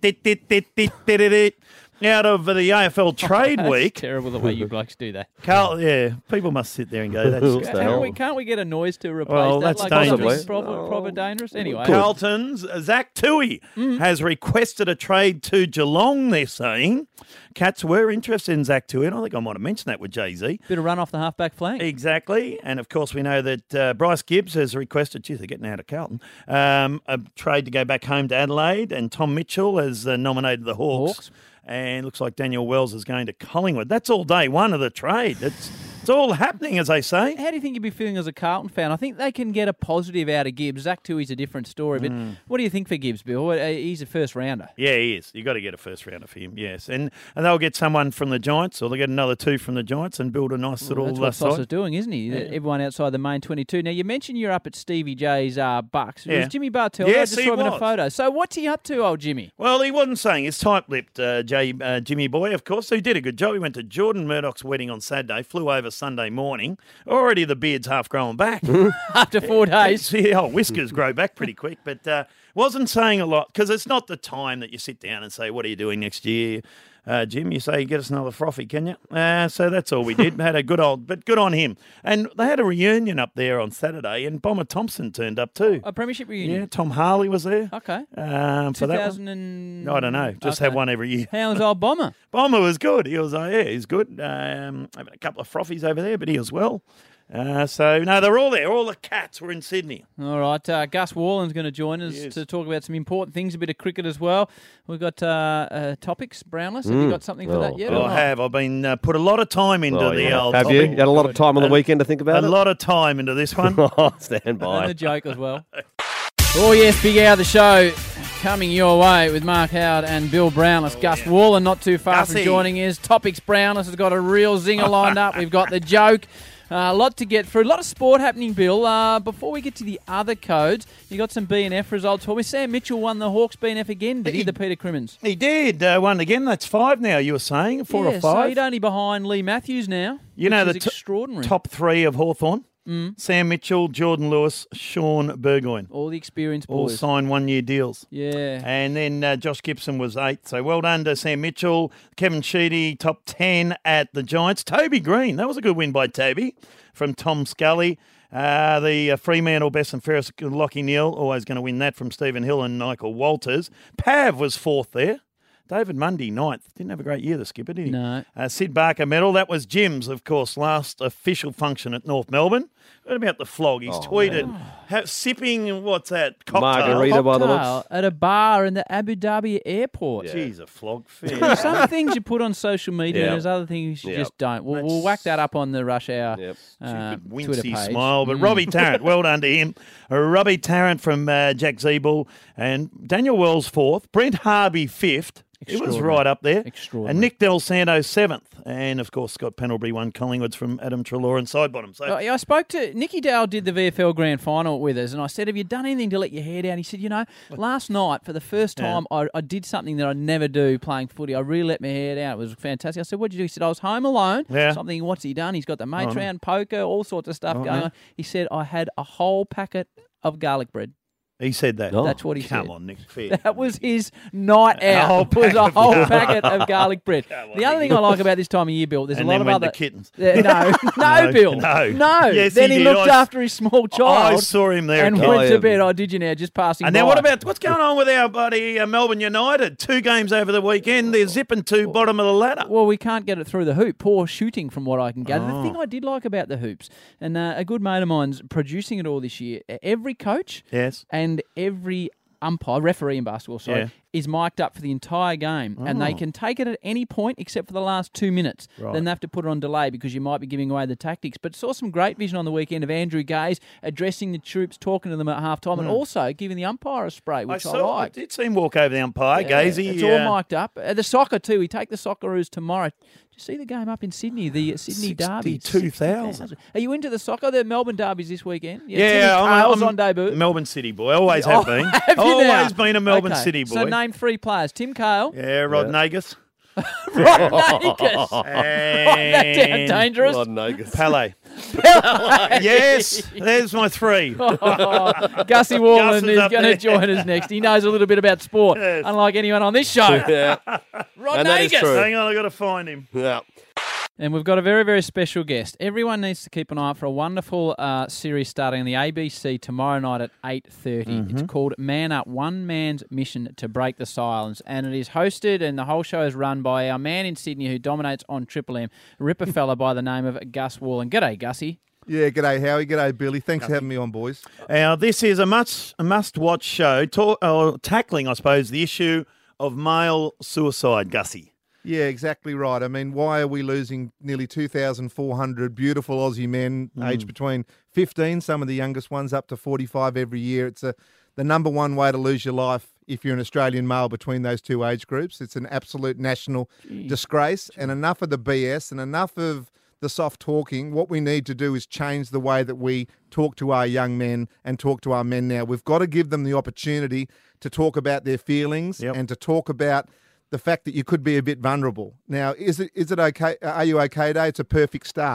Out of the A F L trade That's week. terrible the way you blokes do that. Carl, yeah, people must sit there and go, that's What the Can't hell? we, can't we get a noise to replace Well, that? that's like something dangerous. Proper, proper dangerous. Anyway. Carlton's Zach Tui Mm. has requested a trade to Geelong, they're saying. Cats were interested in Zach Tui, and I think I might have mentioned that with Jay-Z. Bit of run off the halfback flank. Exactly. And, of course, we know that uh, Bryce Gibbs has requested, geez, they're getting out of Carlton, um, a trade to go back home to Adelaide, and Tom Mitchell has uh, nominated the Hawks. Hawks. And looks like Daniel Wells is going to Collingwood. That's all day one of the trade. It's, it's all happening, as they say. How do you think you'd be feeling as a Carlton fan? I think they can get a positive out of Gibbs. Zach Tui's a different story, but Mm. what do you think for Gibbs, Bill? Uh, He's a first rounder. Yeah, he is. You've got to get a first rounder for him, yes. And and they'll get someone from the Giants, or they'll get another two from the Giants and build a nice Well, little that's uh, what Sauce side. is doing, isn't he? Everyone outside the main twenty-two. Now, you mentioned you're up at Stevie J's uh, Bucks. It Yeah. was Jimmy Bartell. Yes, I just he saw him in a was. photo. So what's he up to, old Jimmy? Well, he wasn't saying. He's tight-lipped, uh, Jay, uh, Jimmy Boy, of course. So he did a good job. He went to Jordan Murdoch's wedding on Saturday, flew over Sunday morning. Already the beard's half grown back. After four days. Yeah, oh, whiskers grow back pretty quick, but uh, wasn't saying a lot because it's not the time that you sit down and say, what are you doing next year? Uh, Jim, you say get us another frothy, can you? Uh, so that's all we did. Had a good old, but good on him. And they had a reunion up there on Saturday, and Bomber Thompson turned up too. A premiership reunion? Yeah, Tom Harley was there. Okay. Um, for that two one. thousand and... I don't know. Just Okay. have one every year. How was old Bomber? Bomber was good. He was, uh, yeah, he's good. Um, having a couple of frothies over there, but he was well. Uh, so, no, they're all there. All the cats were in Sydney. All right. Uh, Gus Warland's going to join us Yes. to talk about some important things, a bit of cricket as well. We've got uh, uh, topics, Brownless. Have you got something for that yet? or I not? have. I've been uh, put a lot of time into Oh, the yeah. old Have you? topic. You had a lot of time on the A- weekend to think about a it? A lot of time into this one. Oh, stand by. And the joke as well. Oh, yes, big hour of the show coming your way with Mark Howard and Bill Brownless. Oh, Gus Warland not too far Gussie. from joining us. Topics Brownless has got a real zinger lined up. We've got the joke. Uh, a lot to get through. A lot of sport happening, Bill. Uh, before we get to the other codes, you got some B N F results for me. Sam Mitchell won the Hawks B N F again, did he, He- the Peter Crimmins? He did. Uh, one again. That's five now, you were saying. Four yeah, or five. so he's only behind Lee Matthews now, You know which the is t- extraordinary. top three of Hawthorn. Mm. Sam Mitchell, Jordan Lewis, Sean Burgoyne. All the experienced All boys. signed one-year deals. Yeah. And then uh, Josh Gibson was eighth. So well done to Sam Mitchell. Kevin Sheedy, top ten at the Giants. Toby Green, that was a good win by Toby from Tom Scully. Uh, the uh, Fremantle, Bess and Ferris, Lockie Neal, always going to win that from Stephen Hill and Michael Walters. Pav was fourth there. David Mundy, ninth. Didn't have a great year, the skipper, did he? No. Uh, Sid Barker medal. That was Jim's, of course, last official function at North Melbourne. What about the flog? He's Oh, tweeted, man. ha- sipping, what's that, cocktail? Margarita by the Cocktail looks. at a bar in the Abu Dhabi airport. Jeez, a flog There's fair. some things you put on social media, Yeah. and there's other things you Yep. just don't. We'll, we'll That's- whack that up on the Rush Hour Yep. uh, Stupid Twitter wincy page. smile. But Mm. Robbie Tarrant, well done to him. Uh, Robbie Tarrant from uh, Jack Zeeble and Daniel Wells fourth. Brent Harvey fifth. It was Extraordinary. right up there. Extraordinary. And Nick Del Santo seventh. And, of course, Scott Pendlebury won Collingwood's from Adam Treloar and Sidebottom. So, Uh, yeah, I spoke to Nicky Dowell, did the V F L Grand Final with us, and I said, "Have you done anything to let your hair down?" He said, "You know, last night for the first Yeah. time, I, I did something that I never do playing footy. I really let my hair down. It was fantastic." I said, "What'd you do?" He said, "I was home alone." Yeah. So I'm thinking, what's he done? He's got the mates Oh, no. round, poker, all sorts of stuff Oh, going no. on. He said, "I had a whole packet of garlic bread." he said that. Oh. That's what he Come said. on, Nick. Fair. That was his night A out. whole It was pack a of whole garlic. packet of garlic bread. Come on, The other Nicky. thing I like about this time of year, Bill, there's And a lot then of went other to kittens. Yeah, no, no, No, Bill, no. no. Yes, then he he, did. looked I s- after his small child. I saw him there. and Kid. went Oh, to yeah. bed. Oh, did you now? Just passing And by. then what about what's going on with our buddy uh, Melbourne United? Two games over the weekend. They're zipping to bottom of the ladder. Well, we can't get it through the hoop. Poor shooting, from what I can gather. Oh. The thing I did like about the hoops, and uh, a good mate of mine's producing it all this year. Every coach Yes. and every umpire, referee in basketball, sorry, Yeah. is mic'd up for the entire game, and they Oh. can take it at any point except for the last two minutes. Right. Then they have to put it on delay because you might be giving away the tactics. But saw some great vision on the weekend of Andrew Gaze addressing the troops, talking to them at half time, and also giving the umpire a spray, which I, I saw. I like. did see him walk over the umpire, Yeah, Gazy. It's uh, all mic'd up. Uh, the soccer too. We take the Socceroos tomorrow. Did you see the game up in Sydney? The Sydney Derby. sixty-two thousand. Are you into the soccer? The Melbourne Derbies this weekend. Yeah, Timmy I'm, Cale's I'm on debut. Melbourne City boy. Always Oh, have been. have you Always now? been a Melbourne Okay. City boy. So name three players. Tim Cale. yeah, Rod Nagus. Rod Nagus. Write that down, And dangerous. Rod Nagus. Pele. Yes, there's my three. Oh, Gussie Warland Gus is is up going to there. join us next. He knows a little bit about sport, Yes. unlike anyone on this show. Yeah. Rod And that is Nagus. true. Hang on, I've got to find him. Yeah. And we've got a very, very special guest. Everyone needs to keep an eye out for a wonderful uh, series starting on the A B C tomorrow night at eight thirty. Mm-hmm. It's called Man Up, One Man's Mission to Break the Silence. And it is hosted and the whole show is run by our man in Sydney who dominates on Triple M, Ripper fella by the name of Gus Warland. G'day, Gussie. Yeah, g'day Howie, g'day Billy. Thanks for having me on, boys. Now, this is a must a must-watch show, ta- uh, tackling, I suppose, the issue of male suicide, Gussie. Yeah, exactly right. I mean, why are we losing nearly two thousand four hundred beautiful Aussie men Mm. aged between fifteen, some of the youngest ones, up to forty-five every year? It's a, the number one way to lose your life if you're an Australian male between those two age groups. It's an absolute national disgrace. And enough of the B S and enough of the soft talking. What we need to do is change the way that we talk to our young men and talk to our men now. We've got to give them the opportunity to talk about their feelings Yep. and to talk about the fact that you could be a bit vulnerable. Now, is it is it okay? Are you okay today? It's a perfect start.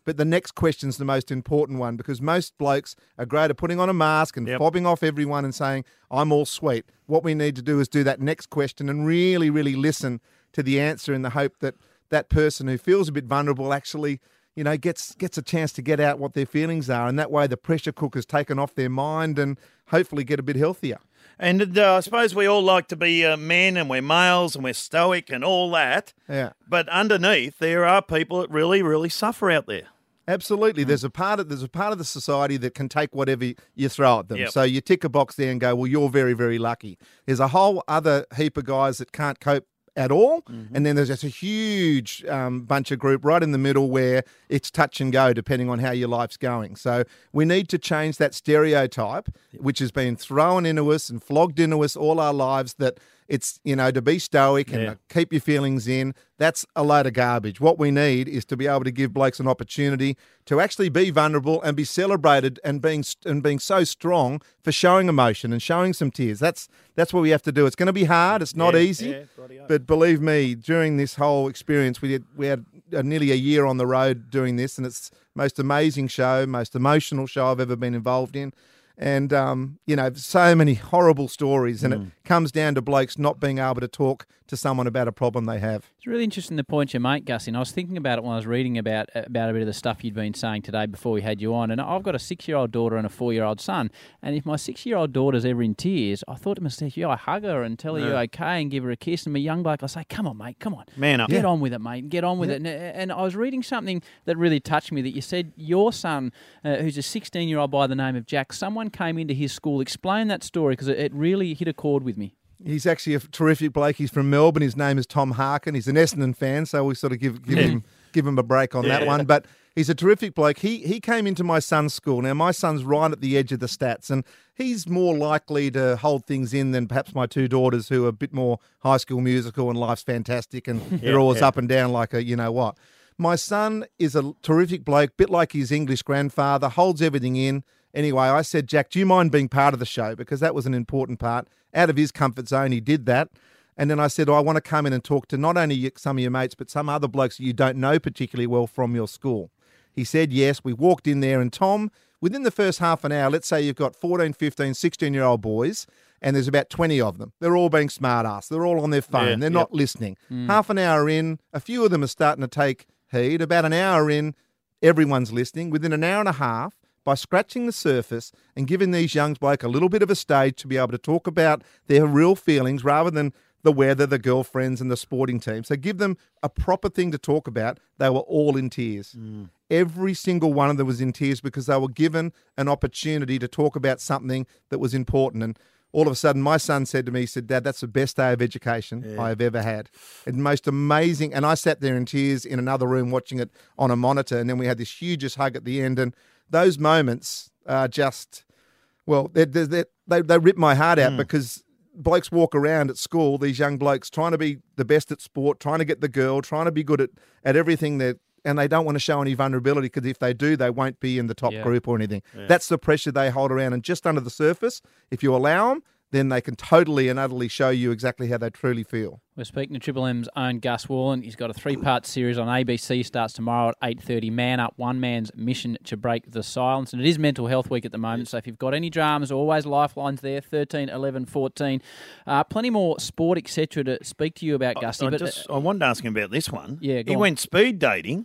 but the next question's the most important one because most blokes are great at putting on a mask and Yep. fobbing off everyone and saying, I'm all sweet. What we need to do is do that next question and really, really listen to the answer in the hope that that person who feels a bit vulnerable actually, you know, gets gets a chance to get out what their feelings are. And that way the pressure cooker's taken off their mind and hopefully get a bit healthier. And uh, I suppose we all like to be uh, men and we're males and we're stoic and all that. Yeah. But underneath, there are people that really, really suffer out there. Absolutely. There's a part of there's a part of the society that can take whatever you throw at them. Yep. So you tick a box there and go, well, you're very, very lucky. There's a whole other heap of guys that can't cope at all. Mm-hmm. And then there's just a huge um, bunch of group right in the middle where it's touch and go depending on how your life's going. So we need to change that stereotype, which has been thrown into us and flogged into us all our lives, that it's, you know, to be stoic and Yeah. to keep your feelings in. That's a load of garbage. What we need is to be able to give blokes an opportunity to actually be vulnerable and be celebrated and being and being so strong for showing emotion and showing some tears. That's that's what we have to do. It's going to be hard. It's not Yeah, easy. yeah, rightio. But believe me, during this whole experience, we did, we had uh, nearly a year on the road doing this, and it's the most amazing show, most emotional show I've ever been involved in. And, um, you know, so many horrible stories, and Mm. it comes down to blokes not being able to talk to someone about a problem they have. It's really interesting the point you make, Gussie, and I was thinking about it when I was reading about about a bit of the stuff you'd been saying today before we had you on. And I've got a six-year-old daughter and a four-year-old son, and if my six-year-old daughter's ever in tears, I thought to myself, yeah, I hug her and tell her Yeah. you're okay and give her a kiss. And my young bloke, I say, come on, mate, come on. Man up. Get Yeah. on with it, mate. Get on with Yeah. it. And, and I was reading something that really touched me, that you said your son, uh, who's a sixteen-year-old by the name of Jack, someone came into his school. Explain that story, because it, it really hit a chord with me. He's actually a terrific bloke. He's from Melbourne. His name is Tom Harkin. He's an Essendon fan, so we sort of give give Yeah. him give him a break on that Yeah. one. But he's a terrific bloke. He he came into my son's school. Now my son's right at the edge of the stats, and he's more likely to hold things in than perhaps my two daughters, who are a bit more High School Musical and life's fantastic, and they're Yeah, always yeah. up and down like a you know what. My son is a terrific bloke, bit like his English grandfather, holds everything in. Anyway, I said, Jack, do you mind being part of the show? Because that was an important part. Out of his comfort zone, he did that. And then I said, oh, I want to come in and talk to not only you- some of your mates, but some other blokes that you don't know particularly well from your school. He said yes. We walked in there, and Tom, within the first half an hour, let's say you've got fourteen, fifteen, sixteen-year-old boys, and there's about twenty of them. They're all being smart-ass. They're all on their phone. Yeah, They're yep. not listening. Mm. Half an hour in, a few of them are starting to take heed. About an hour in, everyone's listening. Within an hour and a half, by scratching the surface and giving these young bloke a little bit of a stage to be able to talk about their real feelings rather than the weather, the girlfriends and the sporting team. So give them a proper thing to talk about. They were all in tears. Mm. Every single one of them was in tears because they were given an opportunity to talk about something that was important. And all of a sudden, my son said to me, he said, Dad, that's the best day of education Yeah. I have ever had. And most amazing. And I sat there in tears in another room watching it on a monitor. And then we had this hugest hug at the end. And those moments are just, well, they they they, they rip my heart out Mm. because blokes walk around at school, these young blokes, trying to be the best at sport, trying to get the girl, trying to be good at, at everything that, and they don't want to show any vulnerability because if they do, they won't be in the top Yeah. group or anything. Yeah. That's the pressure they hold around. And just under the surface, if you allow them, then they can totally and utterly show you exactly how they truly feel. We're speaking to Triple M's own Gus Worland. He's got a three-part series on A B C, starts tomorrow at eight thirty. Man Up, one man's mission to break the silence. And it is Mental Health Week at the moment, so if you've got any dramas, always lifelines there, thirteen, eleven, fourteen. Uh, plenty more sport, et cetera to speak to you about, Gussie. I, but just, I wanted to ask him about this one. Yeah, go He on. went speed dating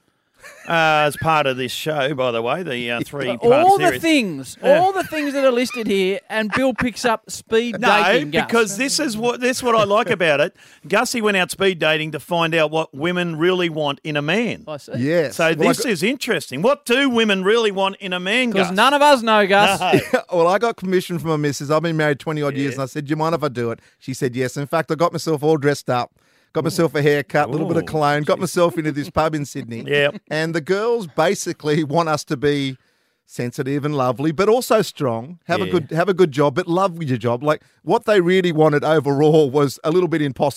uh, as part of this show, by the way, the uh, three-part all series. the things, Yeah. all the things that are listed here, and Bill picks up speed No, dating, Gus. because this is what this is what I like about it. Gussie went out speed dating to find out what women really want in a man. I see. Yes. So Well, I this got- is interesting. What do women really want in a man, Gus? Because none of us know, Gus. No. Well, I got permission from my missus. I've been married twenty odd years, and I said, "Do you mind if I do it?" She said, "Yes." In fact, I got myself all dressed up, got myself a haircut, a little bit of Ooh, cologne, got myself into this pub in Sydney. Yep. And the girls basically want us to be sensitive and lovely, but also strong. Have a Yeah. good have a good job, but love your job. Like what they really wanted overall was a little bit impossible.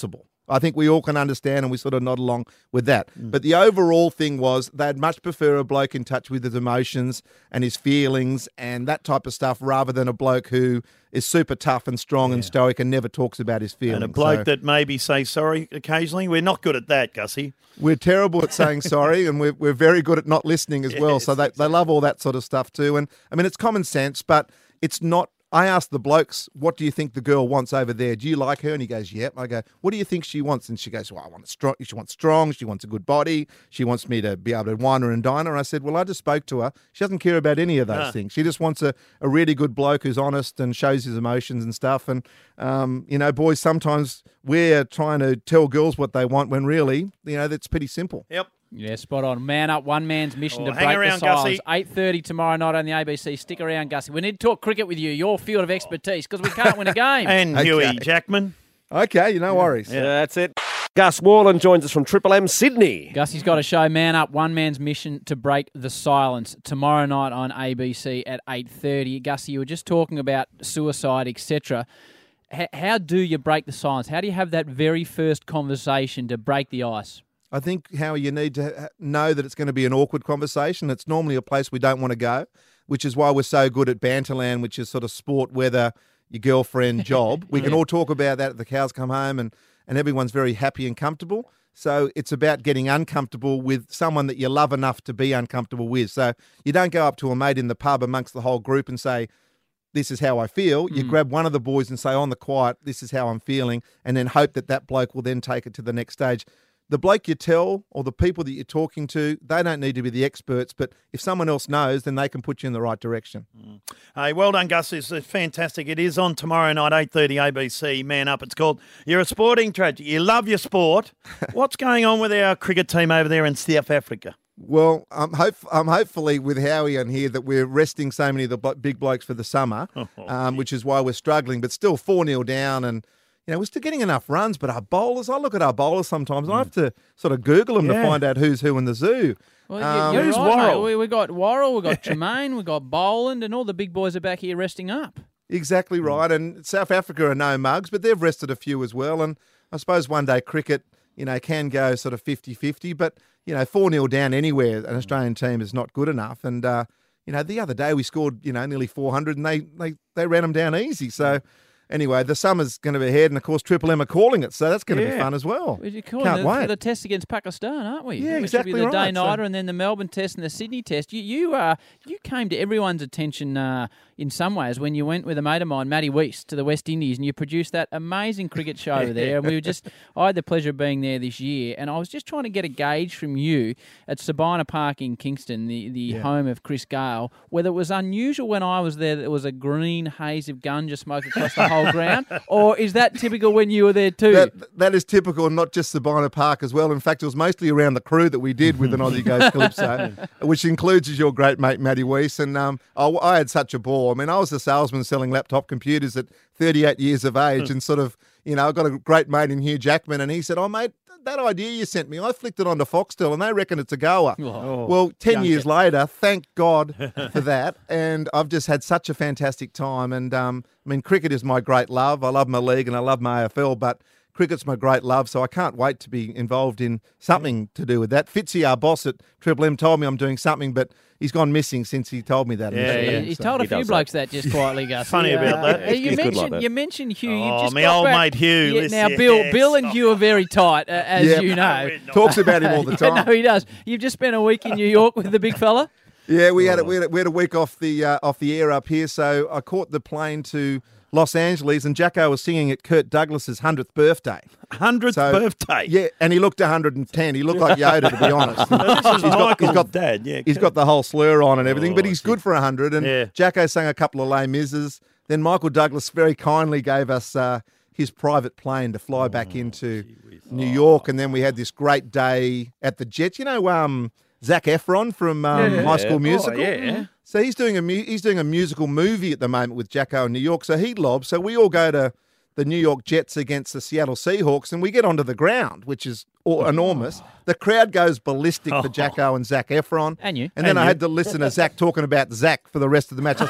I think we all can understand and we sort of nod along with that. Mm. But the overall thing was they'd much prefer a bloke in touch with his emotions and his feelings and that type of stuff rather than a bloke who is super tough and strong yeah. and stoic and never talks about his feelings. And a bloke so, that maybe say sorry occasionally. We're not good at that, Gussie. We're terrible at saying sorry and we're, we're very good at not listening as yes, well. So they, they love all that sort of stuff too. And I mean, it's common sense, but it's not. I asked the blokes, what do you think the girl wants over there? Do you like her? And he goes, yep. I go, what do you think she wants? And she goes, well, I want it strong. She wants strong. She wants a good body. She wants me to be able to wine her and dine her. And I said, well, I just spoke to her. She doesn't care about any of those nah. things. She just wants a, a really good bloke who's honest and shows his emotions and stuff. And, um, you know, boys, sometimes we're trying to tell girls what they want when really, you know, that's pretty simple. Yep. Yeah, spot on. Man up, one man's mission oh, to break around, the silence. Gussie. eight thirty tomorrow night on the A B C. Stick around, Gussie. We need to talk cricket with you, your field of expertise, because we can't win a game. And okay. Huey Jackman. Okay, you no worries. Yeah, that's it. Gus Warland joins us from Triple M Sydney. Gussie's got a show, Man Up, one man's mission to break the silence, tomorrow night on A B C at eight thirty. Gussie, you were just talking about suicide, et cetera. H- how do you break the silence? How do you have that very first conversation to break the ice? I think, Howie, you need to know that it's going to be an awkward conversation. It's normally a place we don't want to go, which is why we're so good at Banterland, which is sort of sport, weather, your girlfriend, job. We can all talk about that at the cows come home and, and everyone's very happy and comfortable. So it's about getting uncomfortable with someone that you love enough to be uncomfortable with. So you don't go up to a mate in the pub amongst the whole group and say, this is how I feel. You mm. grab one of the boys and say, on the quiet, this is how I'm feeling, and then hope that that bloke will then take it to the next stage. The bloke you tell or the people that you're talking to, they don't need to be the experts, but if someone else knows, then they can put you in the right direction. Mm. Hey, well done, Gus. It's fantastic. It is on tomorrow night, eight thirty A B C, Man Up. It's called You're a Sporting Tragedy. You love your sport. What's going on with our cricket team over there in South Africa? Well, I'm, hope, I'm hopefully with Howie on here that we're resting so many of the blo- big blokes for the summer, oh, um, which is why we're struggling, but still four nil down and you know, we're still getting enough runs, but our bowlers, I look at our bowlers sometimes, and I have to sort of Google them Yeah. to find out who's who in the zoo. Well, Um, you're Who's right, mate. Worrell? We, we got Worrell, we got Tremaine, we got Boland, and all the big boys are back here resting up. Exactly right. And South Africa are no mugs, but they've rested a few as well. And I suppose one day cricket, you know, can go sort of fifty-fifty, but, you know, four nil down anywhere, an Australian team is not good enough. And, uh, you know, the other day we scored, you know, nearly four hundred and they, they, they ran them down easy. So, anyway, the summer's going to be ahead, and of course, Triple M are calling it, so that's going to Yeah. be fun as well. We're calling Can't the, wait. the test against Pakistan, aren't we? Yeah, Which exactly will be the right. day-nighter, So- and then the Melbourne test and the Sydney test. You you uh, you came to everyone's attention uh, in some ways when you went with a mate of mine, Matty Weiss, to the West Indies, and you produced that amazing cricket show over there. And we were just, I had the pleasure of being there this year, and I was just trying to get a gauge from you at Sabina Park in Kingston, the, the Yeah. home of Chris Gale, whether it was unusual when I was there that there was a green haze of ganja smoke across the whole ground, or is that typical when you were there too? That, that is typical, not just Sabina Park as well. In fact, it was mostly around the crew that we did with an Aussie Goes Calypso, which includes your great mate, Matty Weiss. And um, I, I had such a ball. I mean, I was a salesman selling laptop computers at thirty-eight years of age and sort of, you know, I got a great mate in Hugh Jackman, and he said, oh, mate, that idea you sent me, I flicked it onto Foxtel, and they reckon it's a goer. Oh, well, ten junk years it. later, thank God for that, and I've just had such a fantastic time. And, um, I mean, cricket is my great love. I love my league and I love my A F L, but cricket's my great love, so I can't wait to be involved in something to do with that. Fitzy, our boss at Triple M, told me I'm doing something, but he's gone missing since he told me that. Yeah, initially, yeah. He's so- told a He few does blokes that just quietly, Gus. Funny about that. Uh, you, He's good like mentioned, that. you mentioned Hugh. You Oh, just my got old back- mate Hugh, Yeah, listen, now, Bill, yes. Bill and Hugh are very tight, uh, as Yeah. you know. Talks about him all the Yeah, time. no, he does. You've just spent a week in New York with the big fella. Yeah, we had, a, we, had a, we had a week off the uh, off the air up here, so I caught the plane to Los Angeles, and Jacko was singing at Kurt Douglas's hundredth birthday. hundredth So, birthday. Yeah, and he looked one hundred ten. He looked like Yoda, to be honest. Now, this is He's got- Michael's he's got- dad. Yeah, He's got the whole slur on and everything, Oh, but he's good for one hundred. And Yeah. Jacko sang a couple of Les Mises. Then Michael Douglas very kindly gave us uh, his private plane to fly back into New York, and then we had this great day at the Jets. You know, um, Zac Efron from um, Yeah. High School Oh, Musical. yeah. So he's doing a mu- he's doing a musical movie at the moment with Jacko in New York. So he lobs. So we all go to the New York Jets against the Seattle Seahawks, and we get onto the ground, which is or enormous. The crowd goes ballistic for Jacko and Zac Efron. And you. And then And I you. had to listen to Zach talking about Zach for the rest of the match.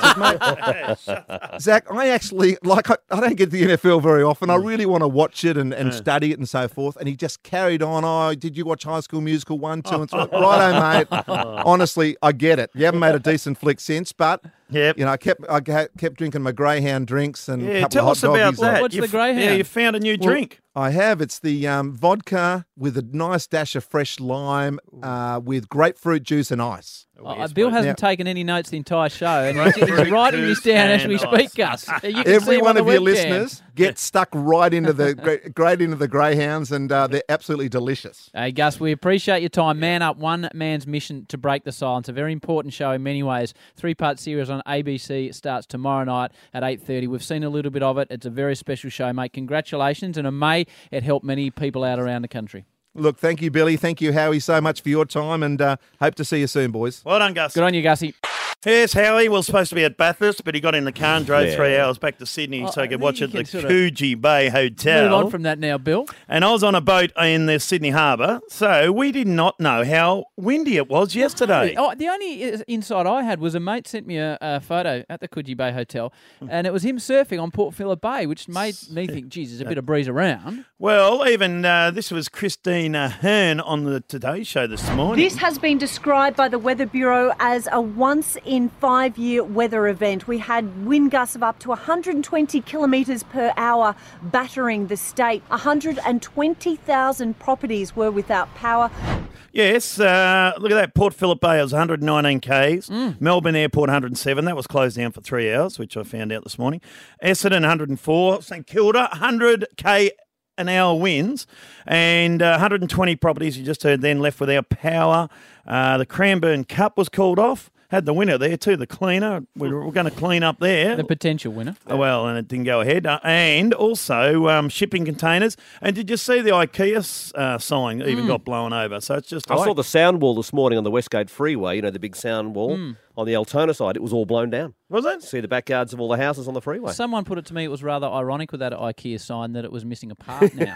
I said, mate, Zach, I actually, like, I, I don't get to the N F L very often. I really want to watch it and, and Yeah. study it and so forth. And he just carried on. Oh, did you watch High School Musical one, two, and three? Righto, mate. Honestly, I get it. You haven't made a decent flick since, but Yep. you know, I kept I ga- kept drinking my Greyhound drinks and a Yeah, couple tell of us hot about doggies. that. What's You the f- Greyhound? Yeah, you found a new Well, drink. I have. It's the um, vodka with a nice dash of fresh lime uh, with grapefruit juice and ice. Uh, Bill hasn't Now- taken any notes the entire show, and he's, he's writing this down as we speak, Gus. You can see Every him one on of the your webcam. listeners gets stuck right into the gra- great into the Greyhounds, and uh, they're absolutely delicious. Hey, Gus, we appreciate your time. Man Up, one man's mission to break the silence. A very important show in many ways. Three-part series on A B C starts tomorrow night at eight thirty. We've seen a little bit of it. It's a very special show, mate. Congratulations, and may it help many people out around the country. Look, thank you, Billy. Thank you, Howie, so much for your time, and uh, hope to see you soon, boys. Well done, Gus. Good on you, Gussie. Yes, Howie was supposed to be at Bathurst, but he got in the car and drove Yeah. three hours back to Sydney Oh, so he could I watch think at you the can sort of Coogee Bay Hotel. Move on from that now, Bill. And I was on a boat in the Sydney Harbour, so we did not know how windy it was yesterday. Oh, the only uh, insight I had was a mate sent me a, a photo at the Coogee Bay Hotel, and it was him surfing on Port Phillip Bay, which made me think, geez, there's a bit of breeze around. Well, even uh, this was Christine uh, Hearn on the Today Show this morning. This has been described by the Weather Bureau as a once-in-five-year weather event. We had wind gusts of up to one hundred twenty kilometres per hour battering the state. one hundred twenty thousand properties were without power. Yes, uh, look at that. Port Phillip Bay was one hundred nineteen kays. Mm. Melbourne Airport one hundred seven. That was closed down for three hours, which I found out this morning. Essendon one hundred four. St Kilda one hundred k an hour winds. And uh, one hundred twenty properties, you just heard then, left without power. Uh, the Cranbourne Cup was called off. Had the winner there too, the cleaner. We were going to clean up there. The potential winner. Oh, well, and it didn't go ahead. Uh, and also um, shipping containers. And did you see the IKEA uh, sign even Mm. got blown over? So it's just I like, saw the sound wall this morning on the Westgate Freeway, you know, the big sound wall. Mm. On the Altona side, it was all blown down. Was it? See the backyards of all the houses on the freeway. Someone put it to me, it was rather ironic with that IKEA sign that it was missing a part now.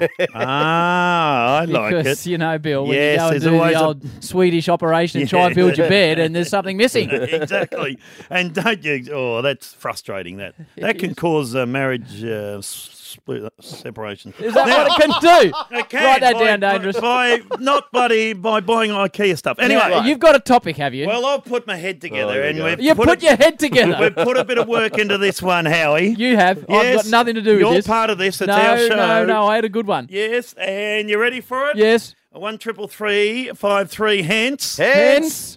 ah, I like Because, it. you know, Bill, when Yes, you go and there's do always the a- old Swedish operation and try and build your bed and there's something missing. Exactly. And don't you, oh, that's frustrating, that. That can cause uh, marriage uh, split, separation. Is that what it can do? It can. Write that by, down, Dangerous. By, not buddy, by buying IKEA stuff. Anyway. Now, you've got a topic, have you? Well, I've put my head together. Oh, and you we've You put a- your head together. We've put a bit of work into this one, Howie. You have. I've Yes, got nothing to do with you're this. part of this. It's no, our show. no, no. I had a good one. Yes, and you ready for it? Yes. One triple three five three. Hence, Hence.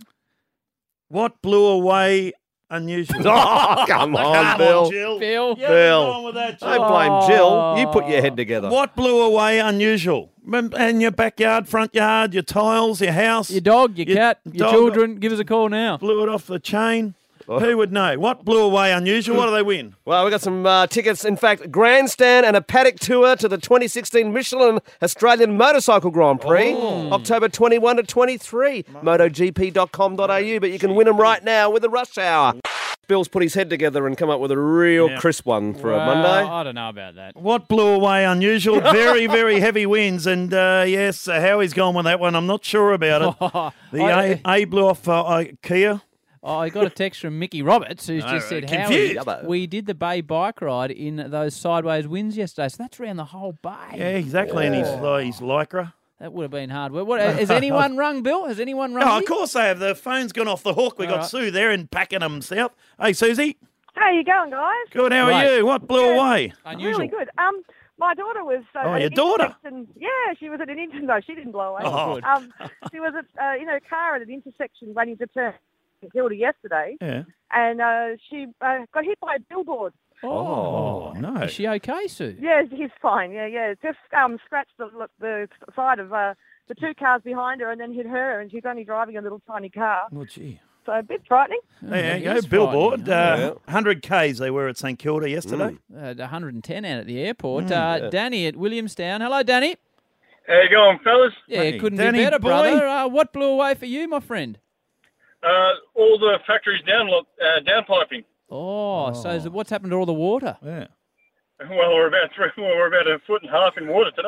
what blew away unusual? Oh, come on, Come Bill. on, Jill. Bill. Yeah, Bill. go on with that, Jill. Don't blame Jill. You put your head together. What blew away unusual? And your backyard, front yard, your tiles, your house. Your dog, your, Your cat, your dog- children. Give us a call now. Blew it off the chain. Who would know? What blew away unusual? What do they win? Well, we've got some uh, tickets. In fact, grandstand and a paddock tour to the twenty sixteen Michelin Australian Motorcycle Grand Prix, Oh. October twenty-first to twenty-three, moto g p dot com dot a u. But you can win them right now with the rush hour. Bill's put his head together and come up with a real Yeah. crisp one for a Well, Monday. I don't know about that. What blew away unusual? Very, very heavy winds. And uh, yes, uh, Howie's gone with that one. I'm not sure about it. The I- A, A blew off uh, IKEA. Oh, I got a text from Mickey Roberts who's All just right, said, confused. Howie, we did the Bay bike ride in those sideways winds yesterday. So that's around the whole Bay. Yeah, exactly. And he's, uh, he's lycra. That would have been hard work. What, has anyone rung, Bill? Has anyone rung Oh, you? of course they have. The phone's gone off the hook. We All got right. Sue there in Pakenham South. Hey, Susie. How you going, guys? Good. How Right. are you? What blew Good. away? Unusual. Really good. Um, my daughter was. Uh, Oh, at your an daughter? intersection- Yeah, she was at an inter. No, she didn't blow away. Oh, good. Um, she was at, uh, in her car at an intersection running to turn St Kilda yesterday, Yeah. and uh, she uh, got hit by a billboard. Oh, no. Is she okay, Sue? Yeah, she's fine. Yeah, yeah. Just um, scratched the the side of uh, the two cars behind her, and then hit her, and she's only driving a little tiny car. Oh, gee. So a bit frightening. There you It go. is Billboard. frightening. Uh, one hundred kays they were at St Kilda yesterday. Uh, one hundred ten out at the airport. Mm, uh, yeah. Danny at Williamstown. Hello, Danny. How you going, fellas? Yeah, Hey, couldn't Danny be better, boy. brother. Uh, what blew away for you, my friend? Uh, all the factories down, uh, downpiping. Oh, so is it, what's happened to all the water? Yeah. Well, we're about three, well, we're about a foot and a half in water today.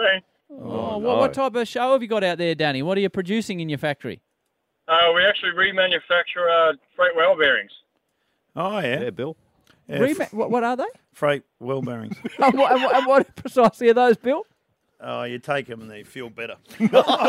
Oh, what, what type of show have you got out there, Danny? What are you producing in your factory? Uh, we actually remanufacture uh, freight well bearings. Oh, yeah. Yeah, Bill. Yeah, Rema- what, what are they? Freight well bearings. and, what, and what- and what precisely are those, Bill? Oh, you take them and they feel better. Is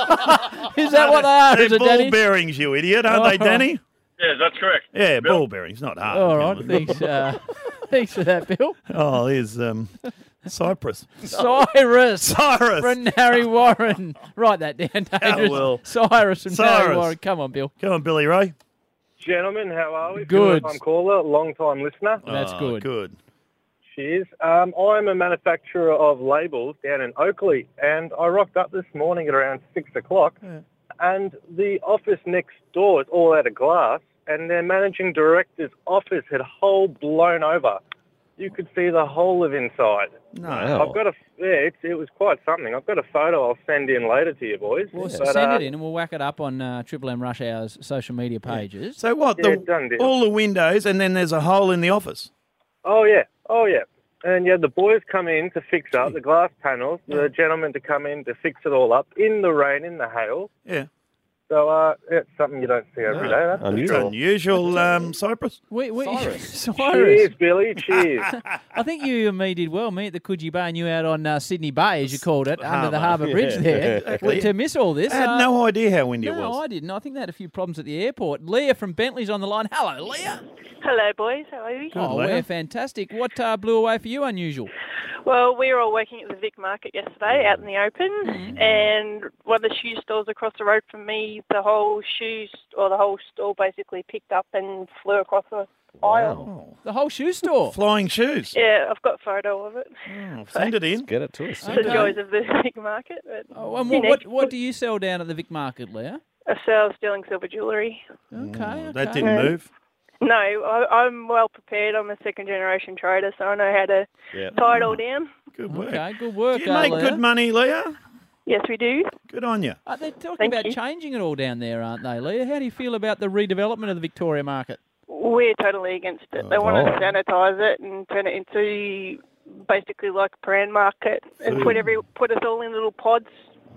that what they are, They're is it, ball Danny? bearings, you idiot, aren't they, Oh. Danny? Yeah, that's correct. Yeah, Bill. ball bearings, not hard. All right, thanks, uh, thanks for that, Bill. Oh, here's um, Cyprus. Cyrus. Cyrus. From Harry Warren. Write that down, David. will. Cyrus from Harry Cyrus. Warren. Come on, Bill. Come on, Billy Ray. Gentlemen, how are we? Good. First-time caller, long-time listener. That's Oh, good. Good. Cheers. Um, I'm a manufacturer of labels down in Oakley, and I rocked up this morning at around six o'clock, and the office next door is all out of glass, and their managing director's office had whole blown over. You could see the whole of inside. No. I've got a yeah, it's, it was quite something. I've got a photo I'll send in later to you boys. Well, But, send uh, it in and we'll whack it up on uh, Triple M Rush Hour's social media pages. So what? Yeah, the, done deal. all the windows, and then there's a hole in the office. Oh, yeah. Oh, yeah. And, yeah, the boys come in to fix up the glass panels, the gentlemen to come in to fix it all up in the rain, in the hail. Yeah. So uh, it's something you don't see every day. That's for Unusual. sure. Unusual, um, Cyprus. We, we, Cyrus. Cyrus. Cheers, Billy. Cheers. I think you and me did well. Me at the Coogee Bay and you out on uh, Sydney Bay, as you called it, under the Harbour Bridge Yeah, there. exactly. To miss all this. I had uh, no idea how windy it No, was. I didn't. I think they had a few problems at the airport. Leah from Bentley's on the line. Hello, Leah. Hello, boys. How are you? Oh, we're fantastic. What uh, blew away for you unusual? Well, we were all working at the Vic Market yesterday out in the open, Mm-hmm. and one of the shoe stores across the road from me, the whole shoes or the whole store basically picked up and flew across the aisle. The whole shoe store? Flying shoes. Yeah, I've got a photo of it. Oh, send it in. Get it to us. The joys of the Vic Market. But Oh, and what, what, what do you sell down at the Vic Market, Leah? I sell sterling silver jewellery. Okay, okay. That didn't move. No, I, I'm well prepared. I'm a second generation trader, so I know how to Yep. tie it all down. Good work. Okay, good work. Do you uh, make Leah. good money, Leah? Yes, we do. Good on you. Uh, they're talking Thank about you. changing it all down there, aren't they, Leah? How do you feel about the redevelopment of the Victoria market? We're totally against it. They want to sanitise it and turn it into basically like a brand market and put every put us all in little pods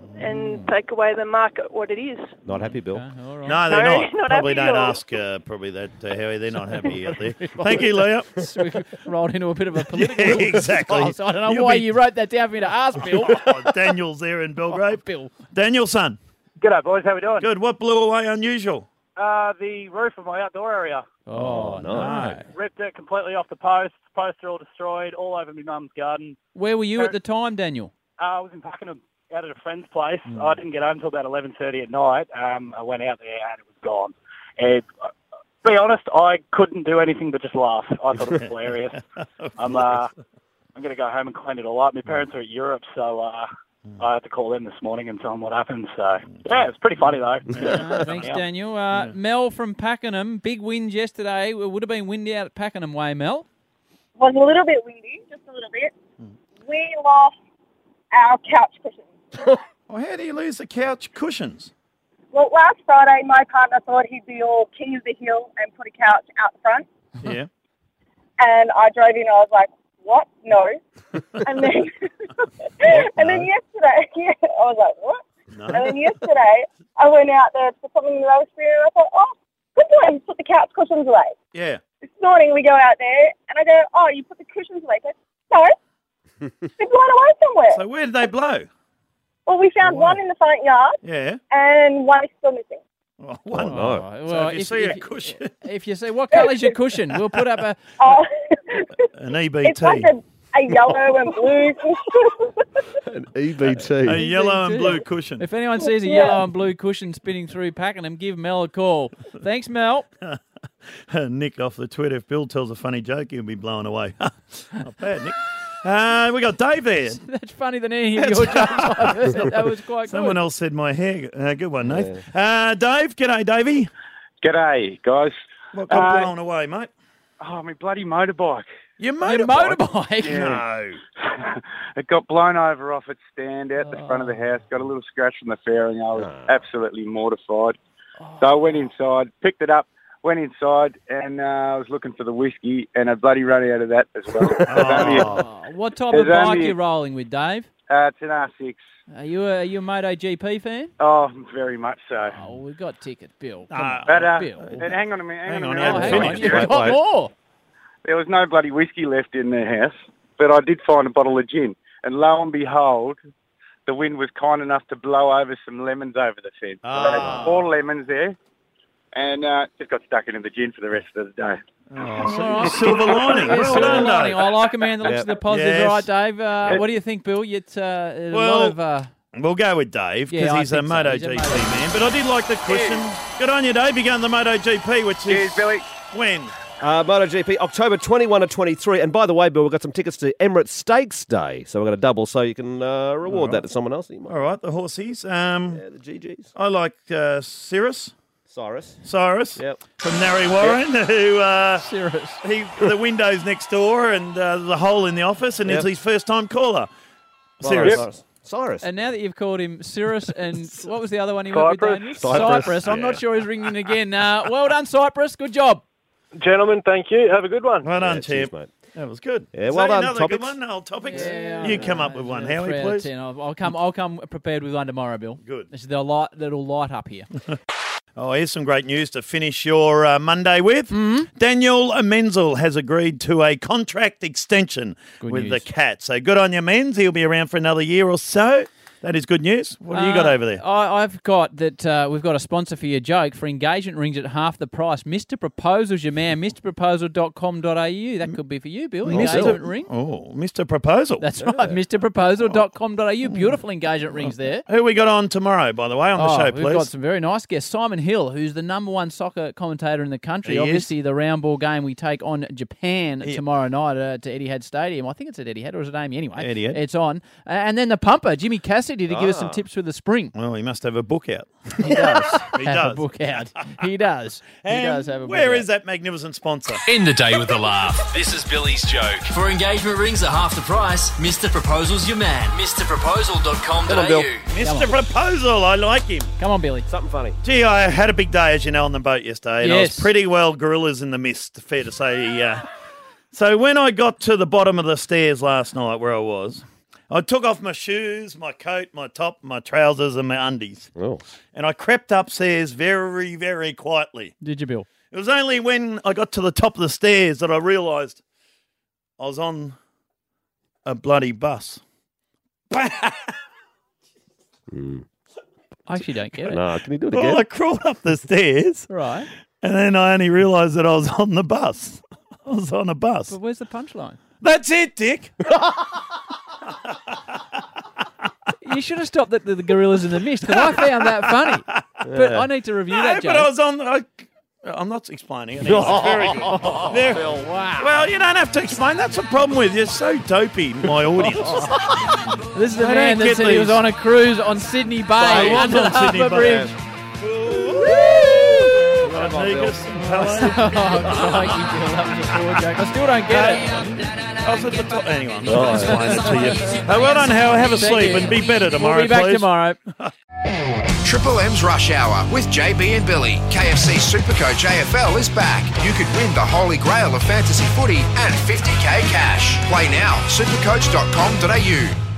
and take away the market what it is. Not happy, Bill. No, they're No, not. not Probably happy don't at all. ask. Uh, probably that uh, Harry. They're not happy out there. Thank you, Leah. So we rolled into a bit of a political Yeah, exactly. Oh, so I don't know You'll why be- you wrote that down for me to ask, Bill. Oh, Daniel's there in Belgrave. Bill. Daniel, son. G'day, boys. How we doing? Good. What blew away unusual? Uh, the roof of my outdoor area. Oh, no. Ripped it completely off the post. Posts are all destroyed, all over my mum's garden. Where were you at the time, Daniel? Uh, I was in Pakenham, out at a friend's place. I didn't get home until about eleven thirty at night. Um, I went out there and it was gone. And, uh, be honest, I couldn't do anything but just laugh. I thought it was hilarious. I'm, uh, I'm going to go home and clean it all up. My parents are at Europe, so uh, I had to call them this morning and tell them what happened. So, yeah, it's pretty funny, though. Uh, thanks, Yeah. Daniel. Uh, Mel from Pakenham, big wins yesterday. It would have been windy out at Pakenham way, Mel. Was a little bit windy, just a little bit. We lost our couch cushions. Well, how do you lose the couch cushions? Well, last Friday, my partner thought he'd be all king of the hill and put a couch out front. Yeah. And I drove in and I was like, what? No. and then and then yesterday, yeah, I was like, what? No. And then yesterday, I went out there to put something in the rubbish bin and I thought, oh, good time to put the couch cushions away. Yeah. This morning we go out there and I go, oh, you put the cushions away? He goes, no, they're blown away somewhere. So where did they blow? Well, we found one in the front yard Yeah. and one is still missing. Oh, one. Oh, So well, if you if- see a if- cushion, If you say, what colour's your cushion? We'll put up a... Oh, an E B it's like T, a, a yellow and blue. An E B T. a yellow and blue cushion. If anyone sees a Yeah. yellow and blue cushion spinning through Pakenham, give Mel a call. Thanks, Mel. Nick off the Twitter. If Bill tells a funny joke, he'll be blown away. Not bad, Nick. Uh, we got Dave there. That's funny than any of your jokes I've heard. That was quite Someone good. else said my hair. Uh, good one, Nate. Uh, Dave, g'day, Davey. G'day, guys. What got Uh, blown away, mate? Oh, my bloody motorbike. Your Your motorbike? motorbike? No. It got blown over off its stand out the front of the house, got a little scratch from the fairing. I was absolutely mortified. So I went inside, picked it up, went inside, and uh, I was looking for the whiskey, and I bloody run out of that as well. There's only a- Oh, what type of There's bike only- you rolling with, Dave? Uh, it's an R six. Are you a, are you a MotoGP fan? Oh, very much so. Oh, we've got tickets, Bill. Come Uh, on, but, uh, Bill. and hang on a minute. Hang, Hang on, on, a you minute. haven't Hang on, finished. you've Wait, got wait. more. There was no bloody whiskey left in the house, but I did find a bottle of gin. And lo and behold, the wind was kind enough to blow over some lemons over the fence. So I had four lemons there, and uh, just got stuck into the gin for the rest of the day. Oh, so silver lining. Yeah, Well silver done, lining. Dave. I like a man that looks Yeah. at the positives. Yes. All right, Dave. Uh, what do you think, Bill? It's uh, a Well, lot of. Uh, We'll go with Dave because Yeah, I he's a think so. He's a MotoGP Moto- man. But I did like the question. Good on you, Dave. You're going to the MotoGP, which Cheers, is Billy. when? Uh, MotoGP, October twenty-first to twenty-three. And by the way, Bill, we've got some tickets to Emirates Stakes Day. So we're going to double so you can uh, reward that to someone else. You might- All right, the horsies. Um, Yeah, the G Gs. I like uh, Cyrus. Cyrus. Cyrus Yep. from Narry Warren, who uh, Cyrus. he the windows next door and uh, the hole in the office, and Yep. it's his first time caller. Cyrus. Cyrus. Cyrus. Cyrus. And now that you've called him Cyrus and what was the other one he went with, Cyprus. Daniel? Cyprus. I'm Yeah. not sure he's ringing again. Uh, well done, Cyprus. Good job. Gentlemen, thank you. Have a good one. Well done, Yeah, cheers, champ. mate. That was good. Yeah, well Say done, Another topics. good one. Old topics. Yeah, you I come know. up with one, It's a Howie, three out of please. ten. I'll, I'll come. I'll come prepared with one tomorrow, Bill. Good. This is the light that'll light up here. Oh, here's some great news to finish your uh, Monday with. Mm-hmm. Daniel Menzel has agreed to a contract extension Good with news. the Cats. So good on you, Menz. He'll be around for another year or so. That is good news. What have you got Uh, over there? I, I've got that uh, we've got a sponsor for your joke. For engagement rings at half the price. Mister Proposal's your man. Mr proposal dot com dot a u. That could be for you, Bill. Engagement ring. Oh, Mister Proposal. That's right. Mr proposal dot com dot a u. Beautiful engagement rings there. Who we got on tomorrow, by the way, on the Oh, show, we've please? got some very nice guests. Simon Hill, who's the number one soccer commentator in the country. He is. Obviously, the round ball game we take on Japan He- tomorrow night uh, to Etihad Stadium. I think it's at Etihad, or is it Amy? Anyway, Etihad. it's on. Uh, and then the pumper, Jimmy Cassidy, to give us some Ah. tips for the spring. Well, he must have a book out. He does He have does. a book out. He does. He And does have a book where out. is that magnificent sponsor? End the day with a laugh. This is Billy's joke. For engagement rings at half the price, Mister Proposal's your man. Mr proposal dot com dot a u. Mister Proposal, I like him. Come on, Billy. Something funny. Gee, I had a big day, as you know, on the boat yesterday, and I Yes. was pretty well gorillas in the mist, fair to say. Uh, so when I got to the bottom of the stairs last night where I was, I took off my shoes, my coat, my top, my trousers, and my undies. Oh. And I crept upstairs very, very quietly. Did you, Bill? It was only when I got to the top of the stairs that I realised I was on a bloody bus. Mm. I actually don't get it. No, can you do it Well, again? I crawled up the stairs, Right. and then I only realised that I was on the bus. I was on a bus. But where's the punchline? That's it, Dick. You should have stopped at the, the gorillas in the mist, because I found that funny. But I need to review No, that joke. but I was on. I, I'm not explaining it. It's very good. Very- wow. Well, you don't have to explain. That's the problem with you. You're so dopey, my audience. This is the I man don't that get said he was these. on a cruise on Sydney Bay. I was under on the Sydney Harbour Bay. Bridge. Rodriguez and Pele. Oh, thank you, Bill. That was a poor joke. I still don't get it. I was at the top. Anyway, I'm not Oh, going to explain it to you. Uh, well done, Hal. Have a Thank sleep you. and be better tomorrow, We'll be back please. tomorrow. Triple M's Rush Hour with J B and Billy. K F C Supercoach A F L is back. You could win the holy grail of fantasy footy and fifty K cash. Play now. supercoach dot com dot a u.